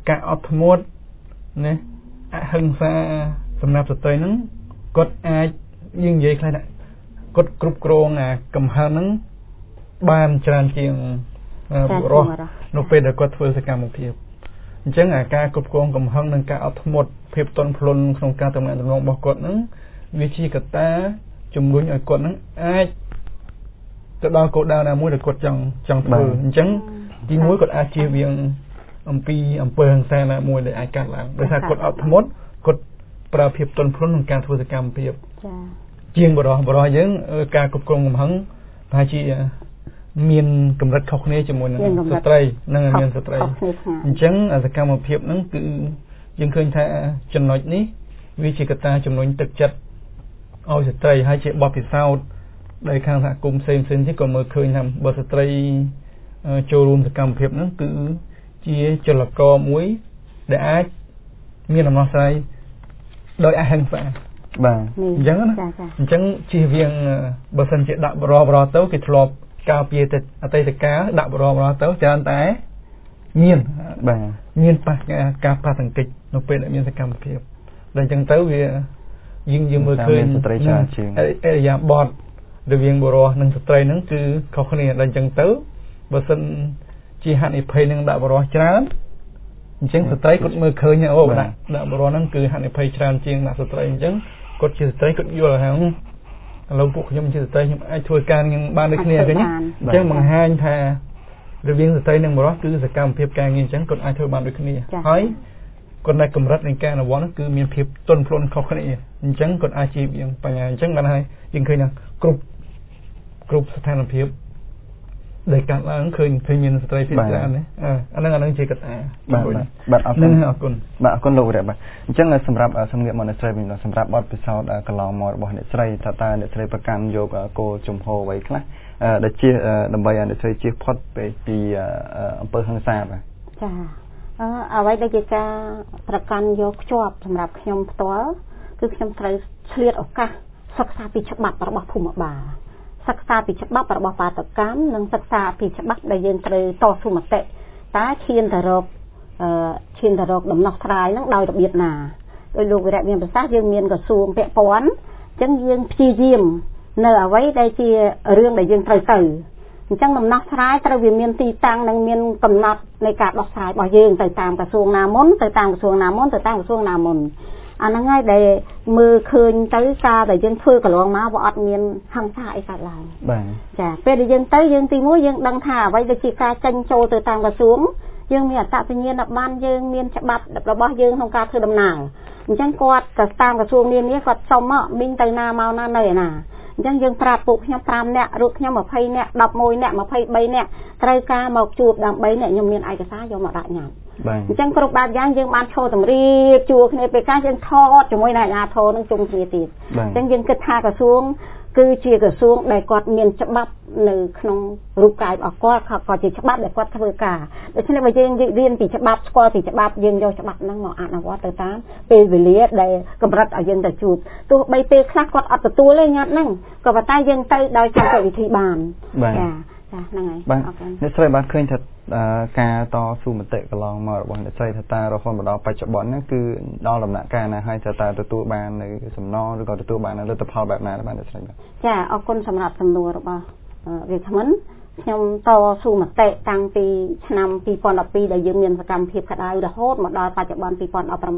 ការអត់ធ្មត់ណាអហិង្សាសម្រាប់ស្ត្រីហ្នឹងគាត់អាចយើងនិយាយខ្លះណាគាត់គ្រប់គ្រងកំហឹងហ្នឹងបានច្រើនជាងបុរសនៅពេលដែលគាត់ធ្វើសកម្មភាពអញ្ចឹងការគ្រប់គ្រងកំហឹងនិងការអត់ធ្មត់ភាពទន់ភ្លន់ក្នុងការតំណាក់តំណងរបស់គាត់ហ្នឹងវាជាកត្តាជំរុញឲ្យគាត់ហ្នឹងអាចទៅដល់គោលដៅណាមួយដែលគាត់ចង់ធ្វើអញ្ចឹងទីមួយគាត់អាចជៀសវាងអំពីអំពើហិង្សាណាមួយដែលអាចកើតឡើងដោយសារគាត់អត់ធ្មត់គាត់ប្រើភាពទន់ភ្លន់ក្នុងការធ្វើសកម្មភាពជាងបុរសយើងការគ្រប់គ្រងកំហឹងប្រហែលជាមានកម្រិតខុសគ្នាជាមួយនឹងស្ត្រីនិងមានស្ត្រីអញ្ចឹងសកម្មភាពហ្នឹងគឺយើងឃើញថាចំណុចនេះវាជាកត្តាជំរុញទឹកចិត្តឲ្យស្ត្រីហើយជាបទពិសោធន៍ដែលខាងសហគមន៍ផ្សេងៗទៀតក៏មើលឃើញថាបើស្ត្រីចូលរួមសកម្មភាពហ្នឹងគឺជាចលករមួយដែលអាចមានដំណោះស្រាយដោយអហិង្សាបាទអញ្ចឹងណាអញ្ចឹងជៀសវាងបើសិនជាដាក់បរោទៅគេធ្លាប់ការពារទៅអតីតកាលដាក់បរោទៅច្រើនតែមានបាទមានការប៉ះទង្គិចនៅពេលដែលមានសកម្មភាពដល់អញ្ចឹងទៅវាយើងមើលឃើញស្ត្រីច្រើនជាងអរិយាប័ត្ររវាងបុរសនិងស្ត្រីហ្នឹងគឺខុសគ្នាដល់អញ្ចឹងទៅបើសិនជាហានិភ័យនឹងដាក់បរោច្រើនអញ្ចឹងស្ត្រីគាត់មើលឃើញអូដាក់បរោហ្នឹងគឺហានិភ័យច្រើនជាងដាក់ស្ត្រីអញ្ចឹងគាត់ជាស្ត្រីគាត់យល់ថាឥឡូវពួកខ្ញុំជាស្ត្រីខ្ញុំអាចធ្វើការនឹងបានដូចគ្នាឃើញអញ្ចឹងបង្ហាញថារវាងស្ត្រីនិងបុរសគឺសកម្មភាពការងារអញ្ចឹងគាត់អាចធ្វើបានដូចគ្នាហើយគាត់នៅកម្រិតនៃការអនុវត្តគឺមានភាពទន់ភ្លន់ខុសគ្នាអញ្ចឹងគាត់អាចជៀសវាងបញ្ហាអញ្ចឹងបានហើយយើងឃើញថាគ្រប់ស្ថានភាពដែលកើតឡើងឃើញមានស្ត្រីភាគច្រើនណាអាហ្នឹងជាកត្តាបាទអរគុណបាទអរគុណលោករ៉េបាទអញ្ចឹងសម្រាប់សំងាកមកអ្នកស្រីវិញសម្រាប់បទពិសោធន៍កន្លងមករបស់អ្នកស្រីថាតើអ្នកស្រីប្រកាន់យកគោលជំហរអ្វីខ្លះដែលជាដើម្បីឲ្យអ្នកស្រីជៀសផុតពីអំពើហិង្សាបាទចាអ្វីដែលជាការប្រកាន់យកខ្ជាប់សម្រាប់ខ្ញុំផ្ទាល់គឺខ្ញុំត្រូវឆ្លៀតឱកាសសិក្សាពីច្បាប់របស់ភូមិបាលសិក្សាពីច្បាប់របស់បាតុកម្មនិងសិក្សាពីច្បាប់ដែលយើងត្រូវតស៊ូមតិតើឈានទៅរកដំណោះស្រាយនឹងដោយរបៀបណាដោយលោកវិរៈមានប្រសាសន៍យើងមានក្រសួងពាក់ព័ន្ធអញ្ចឹងយើងព្យាយាមនៅអ្វីដែលជារឿងដែលយើងត្រូវទៅអញ្ចឹងដំណោះស្រាយត្រូវវាមានទីតាំងនិងមានកំណត់នៃការដោះស្រាយរបស់យើងទៅតាមក្រសួងណាមុនទៅតាមក្រសួងណាមុនអាហ្នឹងហើយដែលមើលឃើញទៅការដែលយើងធ្វើកន្លងមកវាអត់មានហិង្សាអីកើតឡើងបាទចាពេលដែលយើងទៅយើងទីមួយយើងដឹងថាអ្វីដែលជាការចេញចូលទៅតាមក្រសួងយើងមានអត្តសញ្ញាណប័ណ្ណយើងមានច្បាប់របស់យើងក្នុងការធ្វើដំណើរអញ្ចឹងគាត់ទៅតាមក្រសួងនានាគាត់សុំមកមីងទៅណាមកណានៅឯណាអញ្ចឹងយើងប្រាប់ពួកខ្ញុំ5នាក់រូបខ្ញុំ20នាក់11នាក់23នាក់ត្រូវការមកជួបដើម្បីអ្នកខ្ញុំមានឯកសារយកមកដាក់ញ៉ាំអញ្ចឹងគ្រប់បែបយ៉ាងយើងបានឈរតម្រៀបជួគ្នាពេលការយើងថតជាមួយនឹងអាជ្ញាធរនឹងជុំគ្នាទៀតអញ្ចឹងយើងគិតថាក្រសួងគឺជាក្រសួងដែលគាត់មានច្បាប់នៅក្នុងរូបកាយរបស់គាត់ក៏ជាច្បាប់ដែលគាត់ធ្វើការដូច្នេះបើយើងរៀនពីច្បាប់ស្គាល់ពីច្បាប់យើងយកច្បាប់ហ្នឹងមកអនុវត្តទៅតាមពេលវេលាដែលកម្រិតឲ្យយើងទៅជួបទោះបីពេលខ្លះគាត់អត់ទទួលទេញ៉ាត់ហ្នឹងក៏ប៉ុន្តែយើងទៅដោយសន្តិវិធីបានចាហ្នឹងហើយបាទអ្នកស្រីបានឃើញថាការតស៊ូមតិកន្លងមករបស់អ្នកស្រីថាតើរហូតមកដល់បច្ចុប្បន្នហ្នឹងគឺដល់ដំណាក់កាលណាហើយថាតើទទួលបាននៅសំណងឬក៏ទទួលបាននៅលទ្ធផលបែបណាបាទអ្នកស្រីចាអរគុណសម្រាប់សំណួររបស់វាគ្មិនខ្ញុំតស៊ូមតិតាំងពីឆ្នាំ2012ដែលយើងមានសកម្មភាពក្តៅរហូតមកដល់បច្ចុប្បន្ន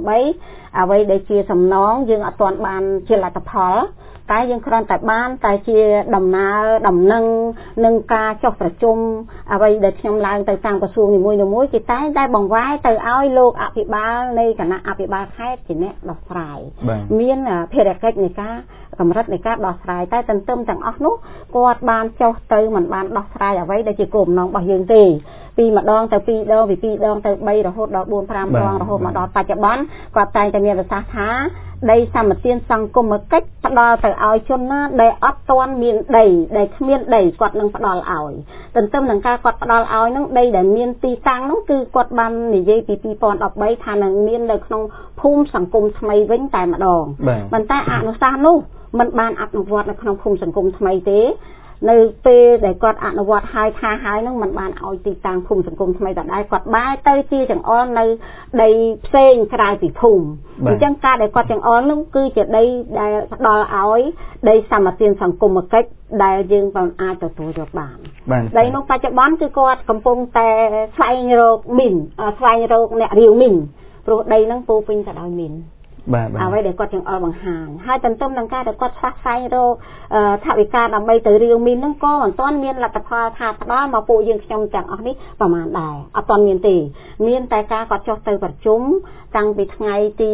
2018អ្វីដែលជាសំណងយើងអត់ទាន់បានជាលទ្ធផលតែយើងគ្រាន់តែបានតែជាដំណើរដំណឹងនឹងការចុះប្រជុំអ្វីដែលខ្ញុំឡើងទៅតាមក្រសួងនីមួយៗគេតែបង្វែរទៅឲ្យលោកអភិបាលនៃគណៈអភិបាលខេត្តជាអ្នកដោះស្រាយមានភារកិច្ចនៃការកម្រិតនៃការដោះស្រាយតែទន្ទឹមទាំងអស់នោះគាត់បានចុះទៅមិនបានដោះស្រាយអ្វីដែលជាគោលបំណងរបស់យើងទេពីម្ដងទៅ2ដងពី2ដងទៅ3រហូតដល់4 5ដងរហូតមកដល់បច្ចុប្បន្នគាត់តែងតែមានប្រសាសន៍ថាដីសម្បត្តិសង្គមគិច្ចផ្ដល់ទៅឲ្យជនណាដែលអត់ទាន់មានដីដែលគ្មានដីគាត់នឹងផ្ដល់ឲ្យទន្ទឹមនឹងការគាត់ផ្ដល់ឲ្យនឹងដីដែលមានទីតាំងនោះគឺគាត់បាននិយាយពី2013ថានឹងមាននៅក្នុងភូមិសង្គមថ្មីវិញតែម្ដងប៉ុន្តែអនុសាសន៍នោះมันបានអនុវត្តនៅក្នុងភូមិសង្គមថ្មីទេនៅពេលដែលគាត់អនុវត្តហើយថាហើយហ្នឹងมันបានឲ្យទីតាំងភូមិសង្គមថ្មីដដែលគាត់បែរទៅជាចង្អុលនៅដីផ្សេងក្រៅពីភូមិអញ្ចឹងការដែលគាត់ចង្អុលហ្នឹងគឺជាដីដែលផ្ដល់ឲ្យដីសម្បត្តិសង្គមកិច្ចដែលយើងមិនអាចទទួលយកបានដីនោះបច្ចុប្បន្នគឺគាត់កំពុងតែស្វែងរកមីនស្វែងរកអ្នករាវមីនព្រោះដីហ្នឹងពោពេញទៅដោយមីនអ្វីដែលគាត់ចង្អុលបង្ហាញហើយទន្ទឹមនឹងការដែលគាត់ស្វែងរកថវិកាដើម្បីទៅរាវមីនហ្នឹងក៏មិនទាន់មានលទ្ធផលថាផ្ដល់មកពួកយើងខ្ញុំទាំងអស់នេះប្រហែលដែរអត់ទាន់មានទេមានតែការគាត់ចុះទៅប្រជុំតាំងពីថ្ងៃទី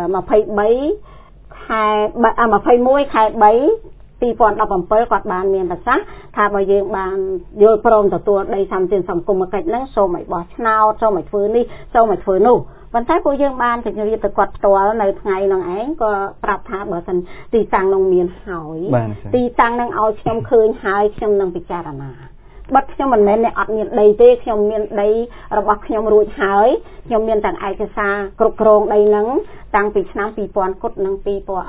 23ខែ21ខែ3 2017គាត់បានមានប្រសាសន៍ថាបើយើងបានយល់ព្រមទទួលដីសម្បត្តិសង្គមកិច្ចហ្នឹងសូមឲ្យបោះឆ្នោតសូមឲ្យធ្វើនេះសូមឲ្យធ្វើនោះប៉ុន្តែពួកយើងបានជម្រាបទៅគាត់ផ្ទាល់នៅថ្ងៃហ្នឹងឯងក៏ប្រាប់ថាបើសិនទីតាំងនោះមានហើយទីតាំងហ្នឹងឲ្យខ្ញុំឃើញហើយខ្ញុំនឹងពិចារណាបាត់ខ្ញុំមិនមែនអ្នកអត់មានដីទេខ្ញុំមានដីរបស់ខ្ញុំរួចហើយខ្ញុំមានទាំងឯកសារគ្រប់គ្រងដីហ្នឹងតាំងពីឆ្នាំ2000គត់នឹង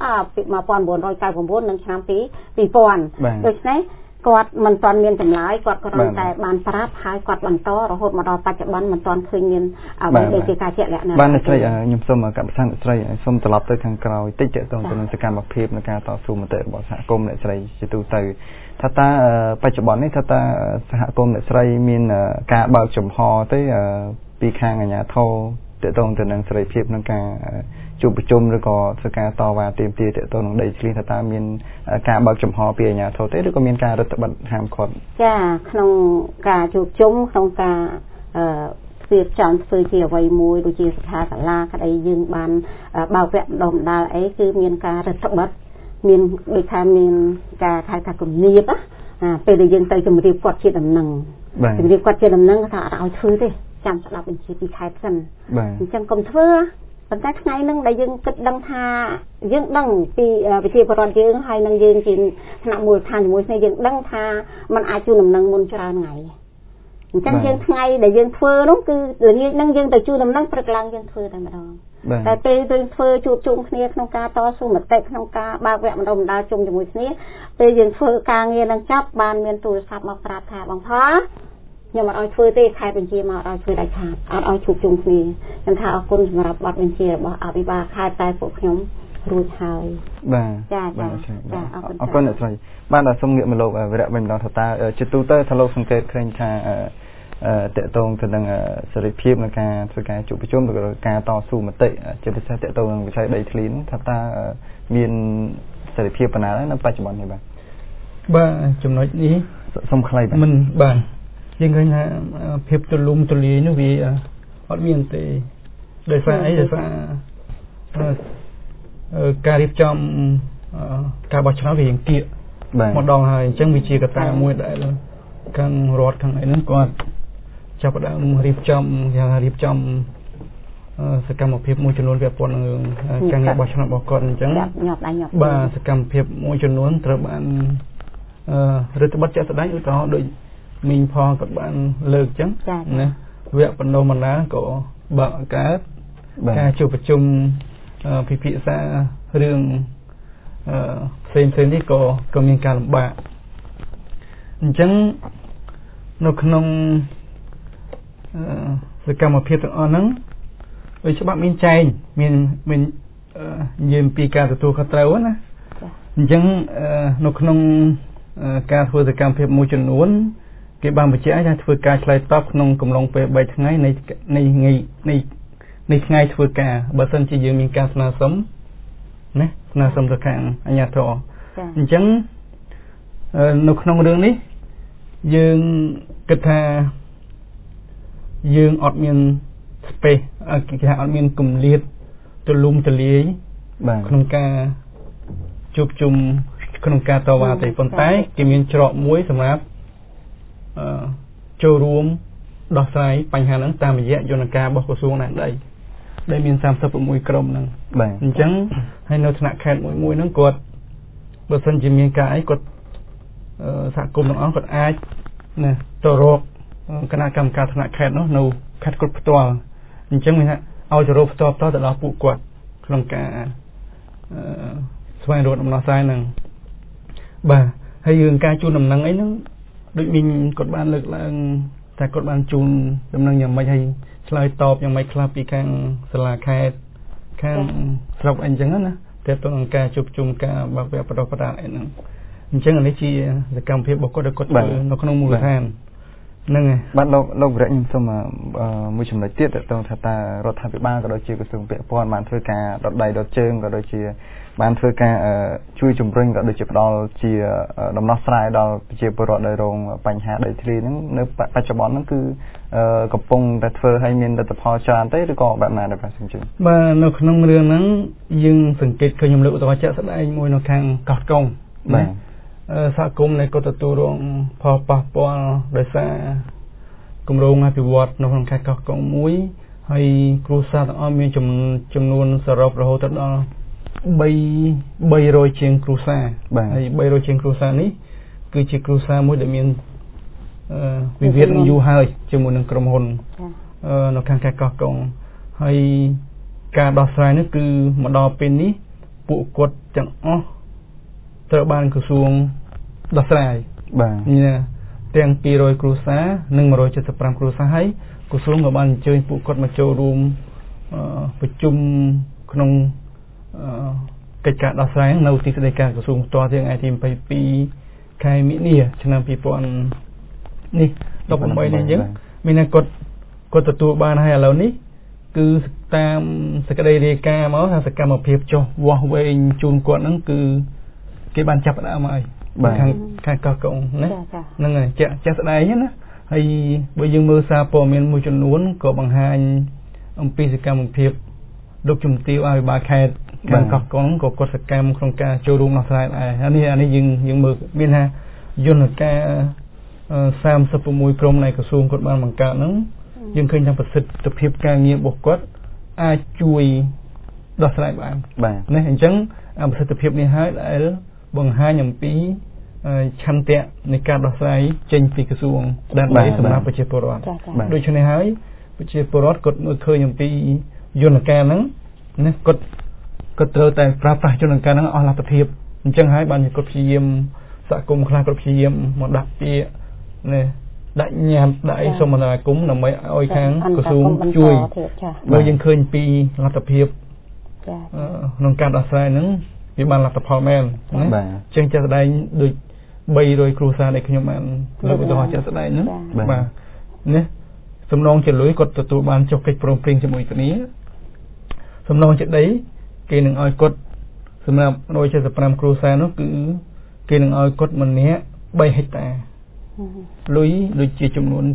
1999នឹងឆ្នាំ2000ដូច្នេះគាត់មិនទាន់មានចម្លើយគាត់គ្រាន់តែបានប្រាប់ហើយគាត់បន្តរហូតមកដល់បច្ចុប្បន្នមិនទាន់ឃើញមានអ្វីដែលជាការជាក់លាក់ណាបាទអ្នកស្រីខ្ញុំសូមកັບប្រសាសន៍អ្នកស្រីសូមត្រឡប់ទៅខាងក្រោយតិចទៅនឹងសកម្មភាពនៃការតស៊ូមតិរបស់សហគមន៍អ្នកស្រីជាទូទៅថាតើបច្ចុប្បន្ននេះថាតើសហគមន៍អ្នកស្រីមានការបើកចំហទេពីខាងអាជ្ញាធរតទៅនឹងសេរីភាពក្នុងការជួបប្រជុំឬក៏ធ្វើការតវ៉ាទាមទារទៅនឹងដីធ្លីថាតើមានការបើកចំហពីអាជ្ញាធរទេឬក៏មានការរដ្ឋបတ်ហាមឃាត់ចាក្នុងការជួបជុំក្នុងការរៀបចំធ្វើជាអ្វីមួយដូចជាស្ថាបសាលាក្តីយើងបានបើកវគ្គបណ្ដុះបណ្ដាលអីគឺមានការរដ្ឋបတ်មានដូចថាមានការហៅថាគំនាបពេលដែលយើងទៅជម្រាបគាត់ជាដំណឹងជម្រាបគាត់ជាដំណឹងថាអត់ឲ្យធ្វើទេចាំស្ដាប់បញ្ជាពីខេត្តសិនអញ្ចឹងកុំធ្វើប៉ុន្តែថ្ងៃហ្នឹងដែលយើងគិតដឹងថាយើងដឹងពីប្រជាពលរដ្ឋយើងហើយនឹងយើងជាថ្នាក់មូលដ្ឋានជាមួយគ្នាយើងដឹងថាมันអាចជួនដំណឹងមុនច្រើនថ្ងៃអញ្ចឹងយើងថ្ងៃដែលយើងធ្វើនោះគឺល្ងាចហ្នឹងយើងទៅជួនដំណឹងព្រឹកឡើងយើងធ្វើតែម្ដងតែពេលយើងធ្វើជួបជុំគ្នាក្នុងការតស៊ូមតិក្នុងការបើកវគ្គបណ្ដុះបណ្ដាលជុំជាមួយគ្នាពេលយើងធ្វើការងារនឹងចប់បានមានទូរស័ព្ទមកប្រាប់ថាបងផលខ្ញុំអត់ឲ្យធ្វើទេខេត្តបញ្ជាមកអត់ឲ្យធ្វើដាច់ខាតអត់ឲ្យជួបជុំគ្នាខ្ញុំថាអរគុណសម្រាប់បទបញ្ជារបស់អភិបាលខេត្តតែពួកខ្ញុំរួចហើយបាទចាអរគុណអ្នកស្រីបាទសូមងាកមកលោកវិរៈវិញម្ដងថាតើជាទូទៅថាលោកសង្កេតឃើញថាតកតងទៅនឹងសេរីភាពនៃការធ្វើការជួបប្រជុំឬក៏ការតស៊ូមតិជាពិសេសតកតងនឹងវិស័យដីធ្លីនោះថាតើមានសេរីភាពប៉ុណ្ណានៅបច្ចុប្បន្ននេះបាទចំណុចនេះសូមខ្លីមិនបាទយើងឃើញថាភាពទូលំទូលាយនោះវាអត់មានទេដោយសារអីដោយសារការរៀបចំការបោះឆ្នោតវាយ៉ាងគៀកម្ដងហើយអញ្ចឹងវាជាកត្តាមួយដែលខាងរដ្ឋខាងអីហ្នឹងគាត់ចាប់ផ្ដើមរៀបចំសកម្មភាពមួយចំនួនពាក់ព័ន្ធនឹងការងារបោះឆ្នោតរបស់គាត់អញ្ចឹងបាទសកម្មភាពមួយចំនួនត្រូវបានរដ្ឋបတ်ជាក់ស្ដែងឧទាហរណ៍ដូចមីងផងក៏បានលើកអញ្ចឹងណាវគ្គបណ្ដុះបណ្ដាលក៏បើកកើតការជួបប្រជុំពិភាក្សារឿងផ្សេងនេះក៏មានការលំបាកអញ្ចឹងនៅក្នុងសកម្មភាពទាំងអស់ហ្នឹងដោយច្បាប់មានចែងមាននិយាយពីការទទួលខុសត្រូវណាអញ្ចឹងនៅក្នុងការធ្វើសកម្មភាពមួយចំនួនគេបានបញ្ជាក់ថាធ្វើការឆ្លើយតបក្នុងកំឡុងពេល3ថ្ងៃនៃថ្ងៃធ្វើការបើសិនជាយើងមានការស្នើសុំណាស្នើសុំទៅខាងអាជ្ញាធរអញ្ចឹងនៅក្នុងរឿងនេះយើងគិតថាយើងអត់មាន space គេថាអត់មានគម្លាតទូលំទូលាយក្នុងការជួបជុំក្នុងការតវ៉ាទេប៉ុន្តែគេមានច្រកមួយសម្រាប់ចូលរួមដោះស្រាយបញ្ហាហ្នឹងតាមរយៈយន្តការរបស់ក្រសួងដែនដីដែលមាន36ក្រុមហ្នឹងអញ្ចឹងហើយនៅថ្នាក់ខេត្តមួយហ្នឹងគាត់បើសិនជាមានការអីគាត់សហគមន៍ទាំងអស់គាត់អាចណាទៅរកគណៈកម្មការថ្នាក់ខេត្តនោះនៅខេត្តគាត់ផ្ទាល់អញ្ចឹងមានថាឲ្យទៅរកផ្ទាល់ទៅដល់ពួកគាត់ក្នុងការស្វែងរកដំណោះស្រាយហ្នឹងបាទហើយរឿងការជូនដំណឹងអីហ្នឹងដូចមីងគាត់បានលើកឡើងតែគាត់បានជូនដំណឹងយ៉ាងម៉េចហើយឆ្លើយតបយ៉ាងម៉េចខ្លះពីខាងសាលាខេត្តខាងស្រុកអីចឹងណាតែទៅនឹងការជួបជុំការបើកវគ្គបណ្ដុះបណ្ដាលអីហ្នឹងអញ្ចឹងអានេះជាសកម្មភាពរបស់គាត់ដែលគាត់ធ្វើនៅក្នុងមូលដ្ឋានហ្នឹងហើយបាទលោកវិរៈខ្ញុំសូមមួយចំណុចទៀតទៅថាតើរដ្ឋាភិបាលក៏ដូចជាក្រសួងពាក់ព័ន្ធបានធ្វើការដុតដៃដុតជើងក៏ដូចជាបានធ្វើការជួយជំរុញក៏ដូចជាផ្ដល់ជាដំណោះស្រាយដល់ប្រជាពលរដ្ឋដែលរងបញ្ហាដីធ្លីហ្នឹងនៅបច្ចុប្បន្នហ្នឹងគឺកំពុងតែធ្វើឲ្យមានលទ្ធផលច្រើនទេឬក៏បែបណាដែរបាទសូមជឿបាទនៅក្នុងរឿងហ្នឹងយើងសង្កេតឃើញខ្ញុំលើកឧទាហរណ៍ជាក់ស្ដែងមួយនៅខាងកោះកុងបាទសហគមន៍នៃកោះទទួលរងផលប៉ះពាល់ដោយសារគម្រោងអភិវឌ្ឍនៅក្នុងខេត្តកោះកុងមួយហើយគ្រួសារទាំងអស់មានចំនួនសរុបរហូតដល់300ជាងគ្រួសារហើយ300ជាងគ្រួសារនេះគឺជាគ្រួសារមួយដែលមានវិវាទយូរហើយជាមួយនឹងក្រុមហ៊ុននៅខាងខេត្តកោះកុងហើយការដោះស្រាយនេះគឺមកដល់ពេលនេះពួកគាត់ទាំងអស់ត្រូវបានក្រសួងដោះស្រាយបាទទាំង200គ្រួសារនិង175គ្រួសារហើយក្រសួងក៏បានអញ្ជើញពួកគាត់មកចូលរួមប្រជុំក្នុងកិច្ចការដោះស្រាយនៅទីស្តីការក្រសួងផ្ទាល់ទាំងថ្ងៃទី22ខែមិនិនាឆ្នាំ2018នេះ18នេះអញ្ចឹងមានតែគាត់ទទួលបានហើយឥឡូវនេះគឺតាមសេចក្តីរាយការណ៍មកថាសកម្មភាពចុះវាស់វែងជូនគាត់ហ្នឹងគឺគេបានចាប់ផ្ដើមហើយខាងកោះកុងណាហ្នឹងហើយចាក់ស្ដែងណាហើយបើយើងមើលសារព័ត៌មានមួយចំនួនក៏បង្ហាញអំពីសកម្មភាពលោកជំទាវអភិបាលខេត្តខាងកោះកុងក៏គាត់សកម្មក្នុងការចូលរួមដោះស្រាយដែរអានេះយើងមើលមានថាយន្តការ36ក្រុមនៃក្រសួងគាត់បានបង្កើតហ្នឹងយើងឃើញថាប្រសិទ្ធភាពការងាររបស់គាត់អាចជួយដោះស្រាយបានណាអញ្ចឹងប្រសិទ្ធភាពនេះហើយដែលបង្ហាញអំពីឆន្ទៈនៃការដោះស្រាយចេញពីក្រសួងដើម្បីសម្រាប់ប្រជាពលរដ្ឋដូច្នេះហើយប្រជាពលរដ្ឋគាត់មើលឃើញអំពីយន្តការហ្នឹងណាគាត់ត្រូវតែប្រើប្រាស់យន្តការហ្នឹងអស់លទ្ធភាពអញ្ចឹងហើយបានគាត់ព្យាយាមសហគមន៍ខ្លះគាត់ព្យាយាមមកដាក់ពាក្យណាដាក់ញ៉ាំដាក់អីសុំអន្តរាគមន៍ដើម្បីឲ្យខាងក្រសួងជួយបើយើងឃើញពីលទ្ធភាពក្នុងការដោះស្រាយហ្នឹងវាបានលទ្ធផលមែនណាចឹងចាស់ស្ដែងដូច300គ្រួសារដែលខ្ញុំបានលើកឧទាហរណ៍ចាស់ស្ដែងហ្នឹងបាទណាសំណងជាលុយគាត់ទទួលបានចុះកិច្ចព្រមព្រៀងជាមួយគ្នាសំណងជាដីគេនឹងឲ្យគាត់សម្រាប់175គ្រួសារនោះគឺគេនឹងឲ្យគាត់ម្នាក់3ហិកតាលុយដូចជាចំនួន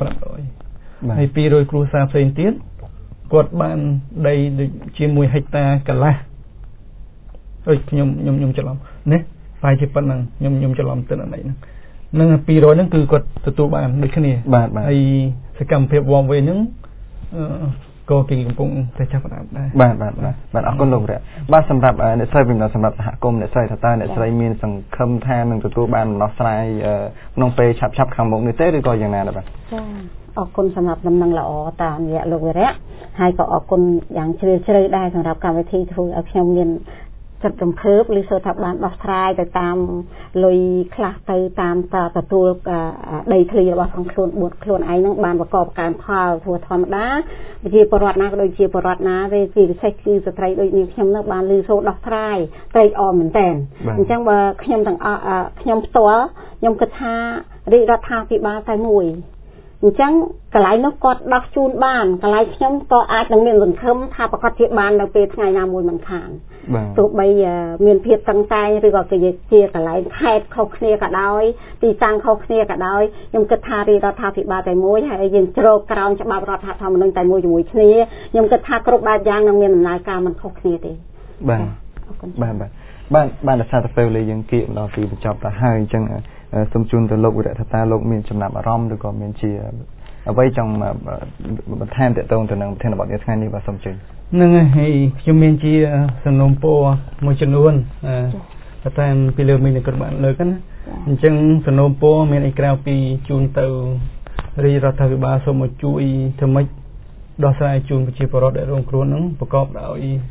2500ហើយ200គ្រួសារផ្សេងទៀតគាត់បានដីដូចជាមួយហិកតាកន្លះខ្ញុំច្រឡំណាតែជាប៉ុណ្ណឹងខ្ញុំច្រឡំទៅអានេះហ្នឹង200ហ្នឹងគឺគាត់ទទួលបានដូចគ្នាហើយសកម្មភាពវងវែងហ្នឹងក៏គេកំពុងតែចាប់ផ្ដើមដែរបាទអរគុណលោករៈបាទសម្រាប់អ្នកស្រីវិញសម្រាប់សហគមន៍អ្នកស្រីថាតើអ្នកស្រីមានសង្ឃឹមថានឹងទទួលបានដំណោះស្រាយក្នុងពេលឆាប់ខាងមុខនេះទេឬក៏យ៉ាងណាដែរបាទចាអរគុណសម្រាប់ដំណឹងល្អតាមរយៈលោកវិរៈហើយក៏អរគុណយ៉ាងជ្រាលជ្រៅដែរសម្រាប់កម្មវិធីធ្វើឲ្យខ្ញុំមានចិត្តរំភើបឬសូថាបានដោះស្រាយទៅតាមលុយខ្លះទៅតាមទទួលដីធ្លីរបស់ខ្លួនខ្លួនឯងហ្នឹងបានប្រកបការផលព្រោះធម្មតាជាបរដ្ឋណាក៏ដូចជាបរដ្ឋណាទេជាពិសេសគឺស្ត្រីដូចនាងខ្ញុំនឹងបានលឺសូរដោះស្រាយត្រេកអរមែនតើអញ្ចឹងបើខ្ញុំទាំងអស់ខ្ញុំផ្ទាល់ខ្ញុំគិតថារាជរដ្ឋាភិបាលតែមួយអញ្ចឹងកន្លែងនោះគាត់ដោះជូនបានកន្លែងខ្ញុំក៏អាចនឹងមានសង្ឃឹមថាប្រកាសជាបាននៅពេលថ្ងៃណាមួយមិនខានទោះបីមានភាពតឹងតែងឬក៏ជាកន្លែងខេត្តខុសគ្នាក៏ដោយទីតាំងខុសគ្នាក៏ដោយខ្ញុំគិតថារាជរដ្ឋាភិបាលតែមួយហើយយើងជ្រកក្រោមច្បាប់រដ្ឋធម្មនុញ្ញតែមួយជាមួយគ្នាខ្ញុំគិតថាគ្រប់បែបយ៉ាងនឹងមានដំណើរការមិនខុសគ្នាទេបាទដោយសារតែពេលយើងគៀកដល់ទីបញ្ចប់ទៅហើយអញ្ចឹងសូមជូនទៅលោកវិរៈថាតើលោកមានចំណាប់អារម្មណ៍ឬក៏មានជាអ្វីចង់បន្ថែមទាក់ទងទៅនឹងប្រធានបទនេះថ្ងៃនេះបាទសូមជឿហ្នឹងហើយខ្ញុំមានជាសំណុំពរមួយចំនួនតែពីលើមីនគាត់បានលើកណាអញ្ចឹងសំណុំពរមានអីក្រៅពីជូនទៅរាជរដ្ឋាភិបាលសូមមកជួយធ្វើម៉េចដោះស្រាយជូនប្រជាពលរដ្ឋដែលរងគ្រោះហ្នឹងប្រកបដោយ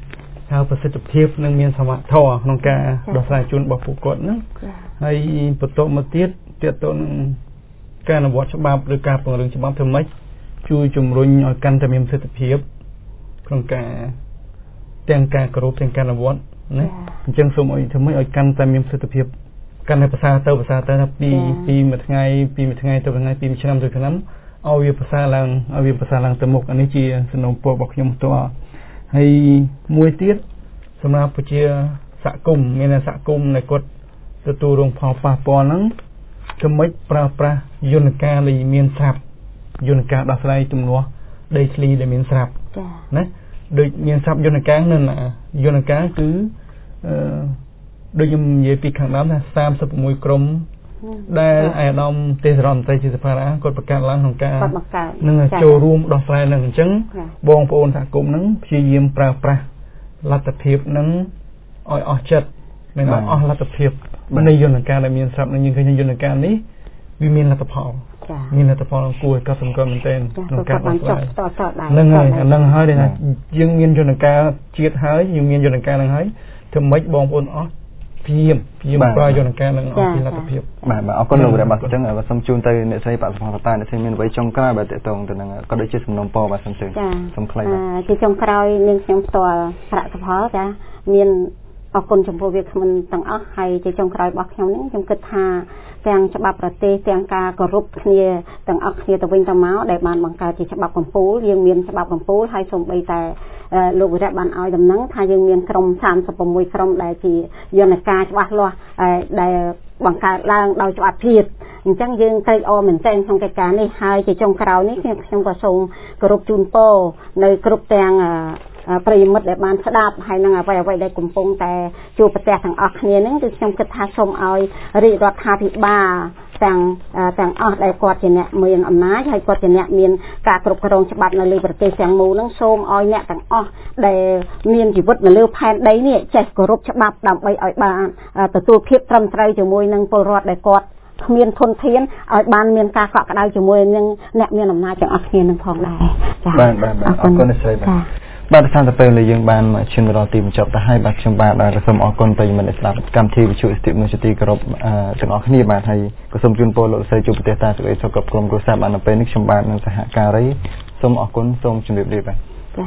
ហើយប្រសិទ្ធភាពនឹងមានសមត្ថភាពក្នុងការដោះស្រាយជូនរបស់ពួកគាត់ហ្នឹងហើយបន្តមកទៀតទាក់ទងនឹងការអនុវត្តច្បាប់ឬការពង្រឹងច្បាប់ធ្វើម៉េចជួយជំរុញឲ្យកាន់តែមានប្រសិទ្ធភាពក្នុងការទាំងការគោរពទាំងការអនុវត្តណាអញ្ចឹងសូមឲ្យធ្វើម៉េចឲ្យកាន់តែមានប្រសិទ្ធភាពកាន់តែប្រសើរទៅថាពីមួយថ្ងៃទៅមួយថ្ងៃពីមួយឆ្នាំទៅឆ្នាំឲ្យវាប្រសើរឡើងទៅមុខអានេះជាសំណូមពររបស់ខ្ញុំផ្ទាល់ហើយមួយទៀតសម្រាប់ប្រជាសហគមន៍មានសហគមន៍ដែលគាត់ទទួលរងផលប៉ះពាល់ហ្នឹងធ្វើម៉េចប្រើប្រាស់យន្តការដែលមានស្រាប់យន្តការដោះស្រាយទំនាស់ដីធ្លីដែលមានស្រាប់ណាដូចមានស្រាប់យន្តការនៅយន្តការគឺដូចខ្ញុំនិយាយពីខាងដើមថា36ក្រុមដែលអាដាមទេសរដ្ឋមន្ត្រីជាសភាគាត់បង្កើតឡើងក្នុងការនឹងចូលរួមដោះស្រាយនឹងអញ្ចឹងបងប្អូនសហគមន៍នឹងព្យាយាមប្រើប្រាស់លទ្ធភាពនឹងឲ្យអស់ចិត្តមិនឲ្យអស់លទ្ធភាពនៃយន្តការដែលមានស្រាប់នឹងយើងឃើញយន្តការនេះវាមានលទ្ធផលមានលទ្ធផលគួរឲ្យកត់សម្គាល់មែនទែនក្នុងការដោះស្រាយនឹងហើយដែលថាយើងមានយន្តការជាតិហើយយើងមានយន្តការនឹងហើយធ្វើម៉េចបងប្អូនអស់ព្យាយាមប្រើយន្តការនឹងអស់ពីលទ្ធភាពបាទអរគុណលោករាមបាទអញ្ចឹងសូមជូនទៅអ្នកស្រីបាក់សុផាតាអ្នកស្រីមានអ្វីចុងក្រោយបាទតេតងទៅនឹងក៏ដូចជាសំណុំពរបាទសូមជឿសូមខ្លីបាទជាចុងក្រោយនាងខ្ញុំផ្ទាល់ប្រាក់សុផាចាមានអរគុណចំពោះវាគ្មិនទាំងអស់ហើយជាចុងក្រោយរបស់ខ្ញុំនេះខ្ញុំគិតថាទាំងច្បាប់ប្រទេសទាំងការគោរពគ្នាទាំងអស់គ្នាទៅវិញទៅមកដែលបានបង្កើតជាច្បាប់កម្ពុជាយើងមានច្បាប់កម្ពុជាហើយសូម្បីតែលោកវិរៈបានឲ្យដំណឹងថាយើងមានក្រុម36ក្រុមដែលជាយន្តការច្បាស់លាស់ដែលបង្កើតឡើងដោយច្បាប់ជាតិអញ្ចឹងយើងត្រេកអរមែនទែនក្នុងកិច្ចការនេះហើយជាចុងក្រោយនេះខ្ញុំក៏សូមគោរពជូនពរនៅគ្រប់ទាំងប្រិយមិត្តដែលបានស្ដាប់ហើយនឹងអ្វីដែលកំពុងតែជួបប្រទះទាំងអស់គ្នាហ្នឹងគឺខ្ញុំគិតថាសូមឲ្យរាជរដ្ឋាភិបាលទាំងអស់ដែលគាត់ជាអ្នកមានអំណាចហើយគាត់ជាអ្នកមានការគ្រប់គ្រងច្បាប់នៅលើប្រទេសទាំងមូលហ្នឹងសូមឲ្យអ្នកទាំងអស់ដែលមានជីវិតនៅលើផែនដីនេះចេះគោរពច្បាប់ដើម្បីឲ្យបានទទួលភាពត្រឹមត្រូវជាមួយនឹងពលរដ្ឋដែលគាត់គ្មានធនធានឲ្យបានមានការកក់ក្ដៅជាមួយនឹងអ្នកមានអំណាចទាំងអស់គ្នានឹងផងដែរចា៎បាទអរគុណអ្នកស្រីបាទតាមតែពេលដែលយើងបានមកឈានដល់ទីបញ្ចប់ទៅហើយបាទខ្ញុំបាទសូមអរគុណប្រិយមិត្តអ្នកស្ដាប់កម្មវិធីវិទ្យុស្ទីមជាទីគោរពទាំងអស់គ្នាបាទហើយក៏សូមជូនពរលោកស្រីជួបប្រទេសតាសេចក្តីសុខគ្រប់ក្រុមគ្រួសារបាននៅពេលនេះខ្ញុំបាទនិងសហការីសូមអរគុណសូមជម្រាបលាបាទចា៎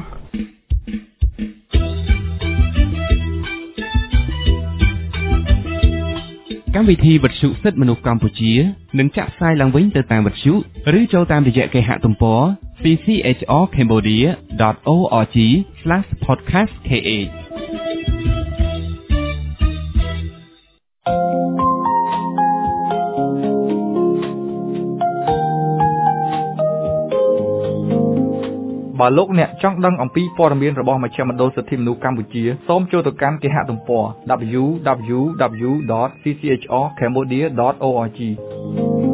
កម្មវិធីវិទ្យុសិទ្ធិមនុស្សកម្ពុជានឹងចាក់ផ្សាយឡើងវិញទៅតាមវិទ្យុឬចូលតាមរយៈគេហទំព័រ cchrcambodia.org/podcast.kh បើលោកអ្នកចង់ដឹងអំពីព័ត៌មានរបស់មជ្ឈមណ្ឌលសិទ្ធិមនុស្សកម្ពុជាសូមចូលទៅកាន់គេហទំព័រ www.cchrcambodia.org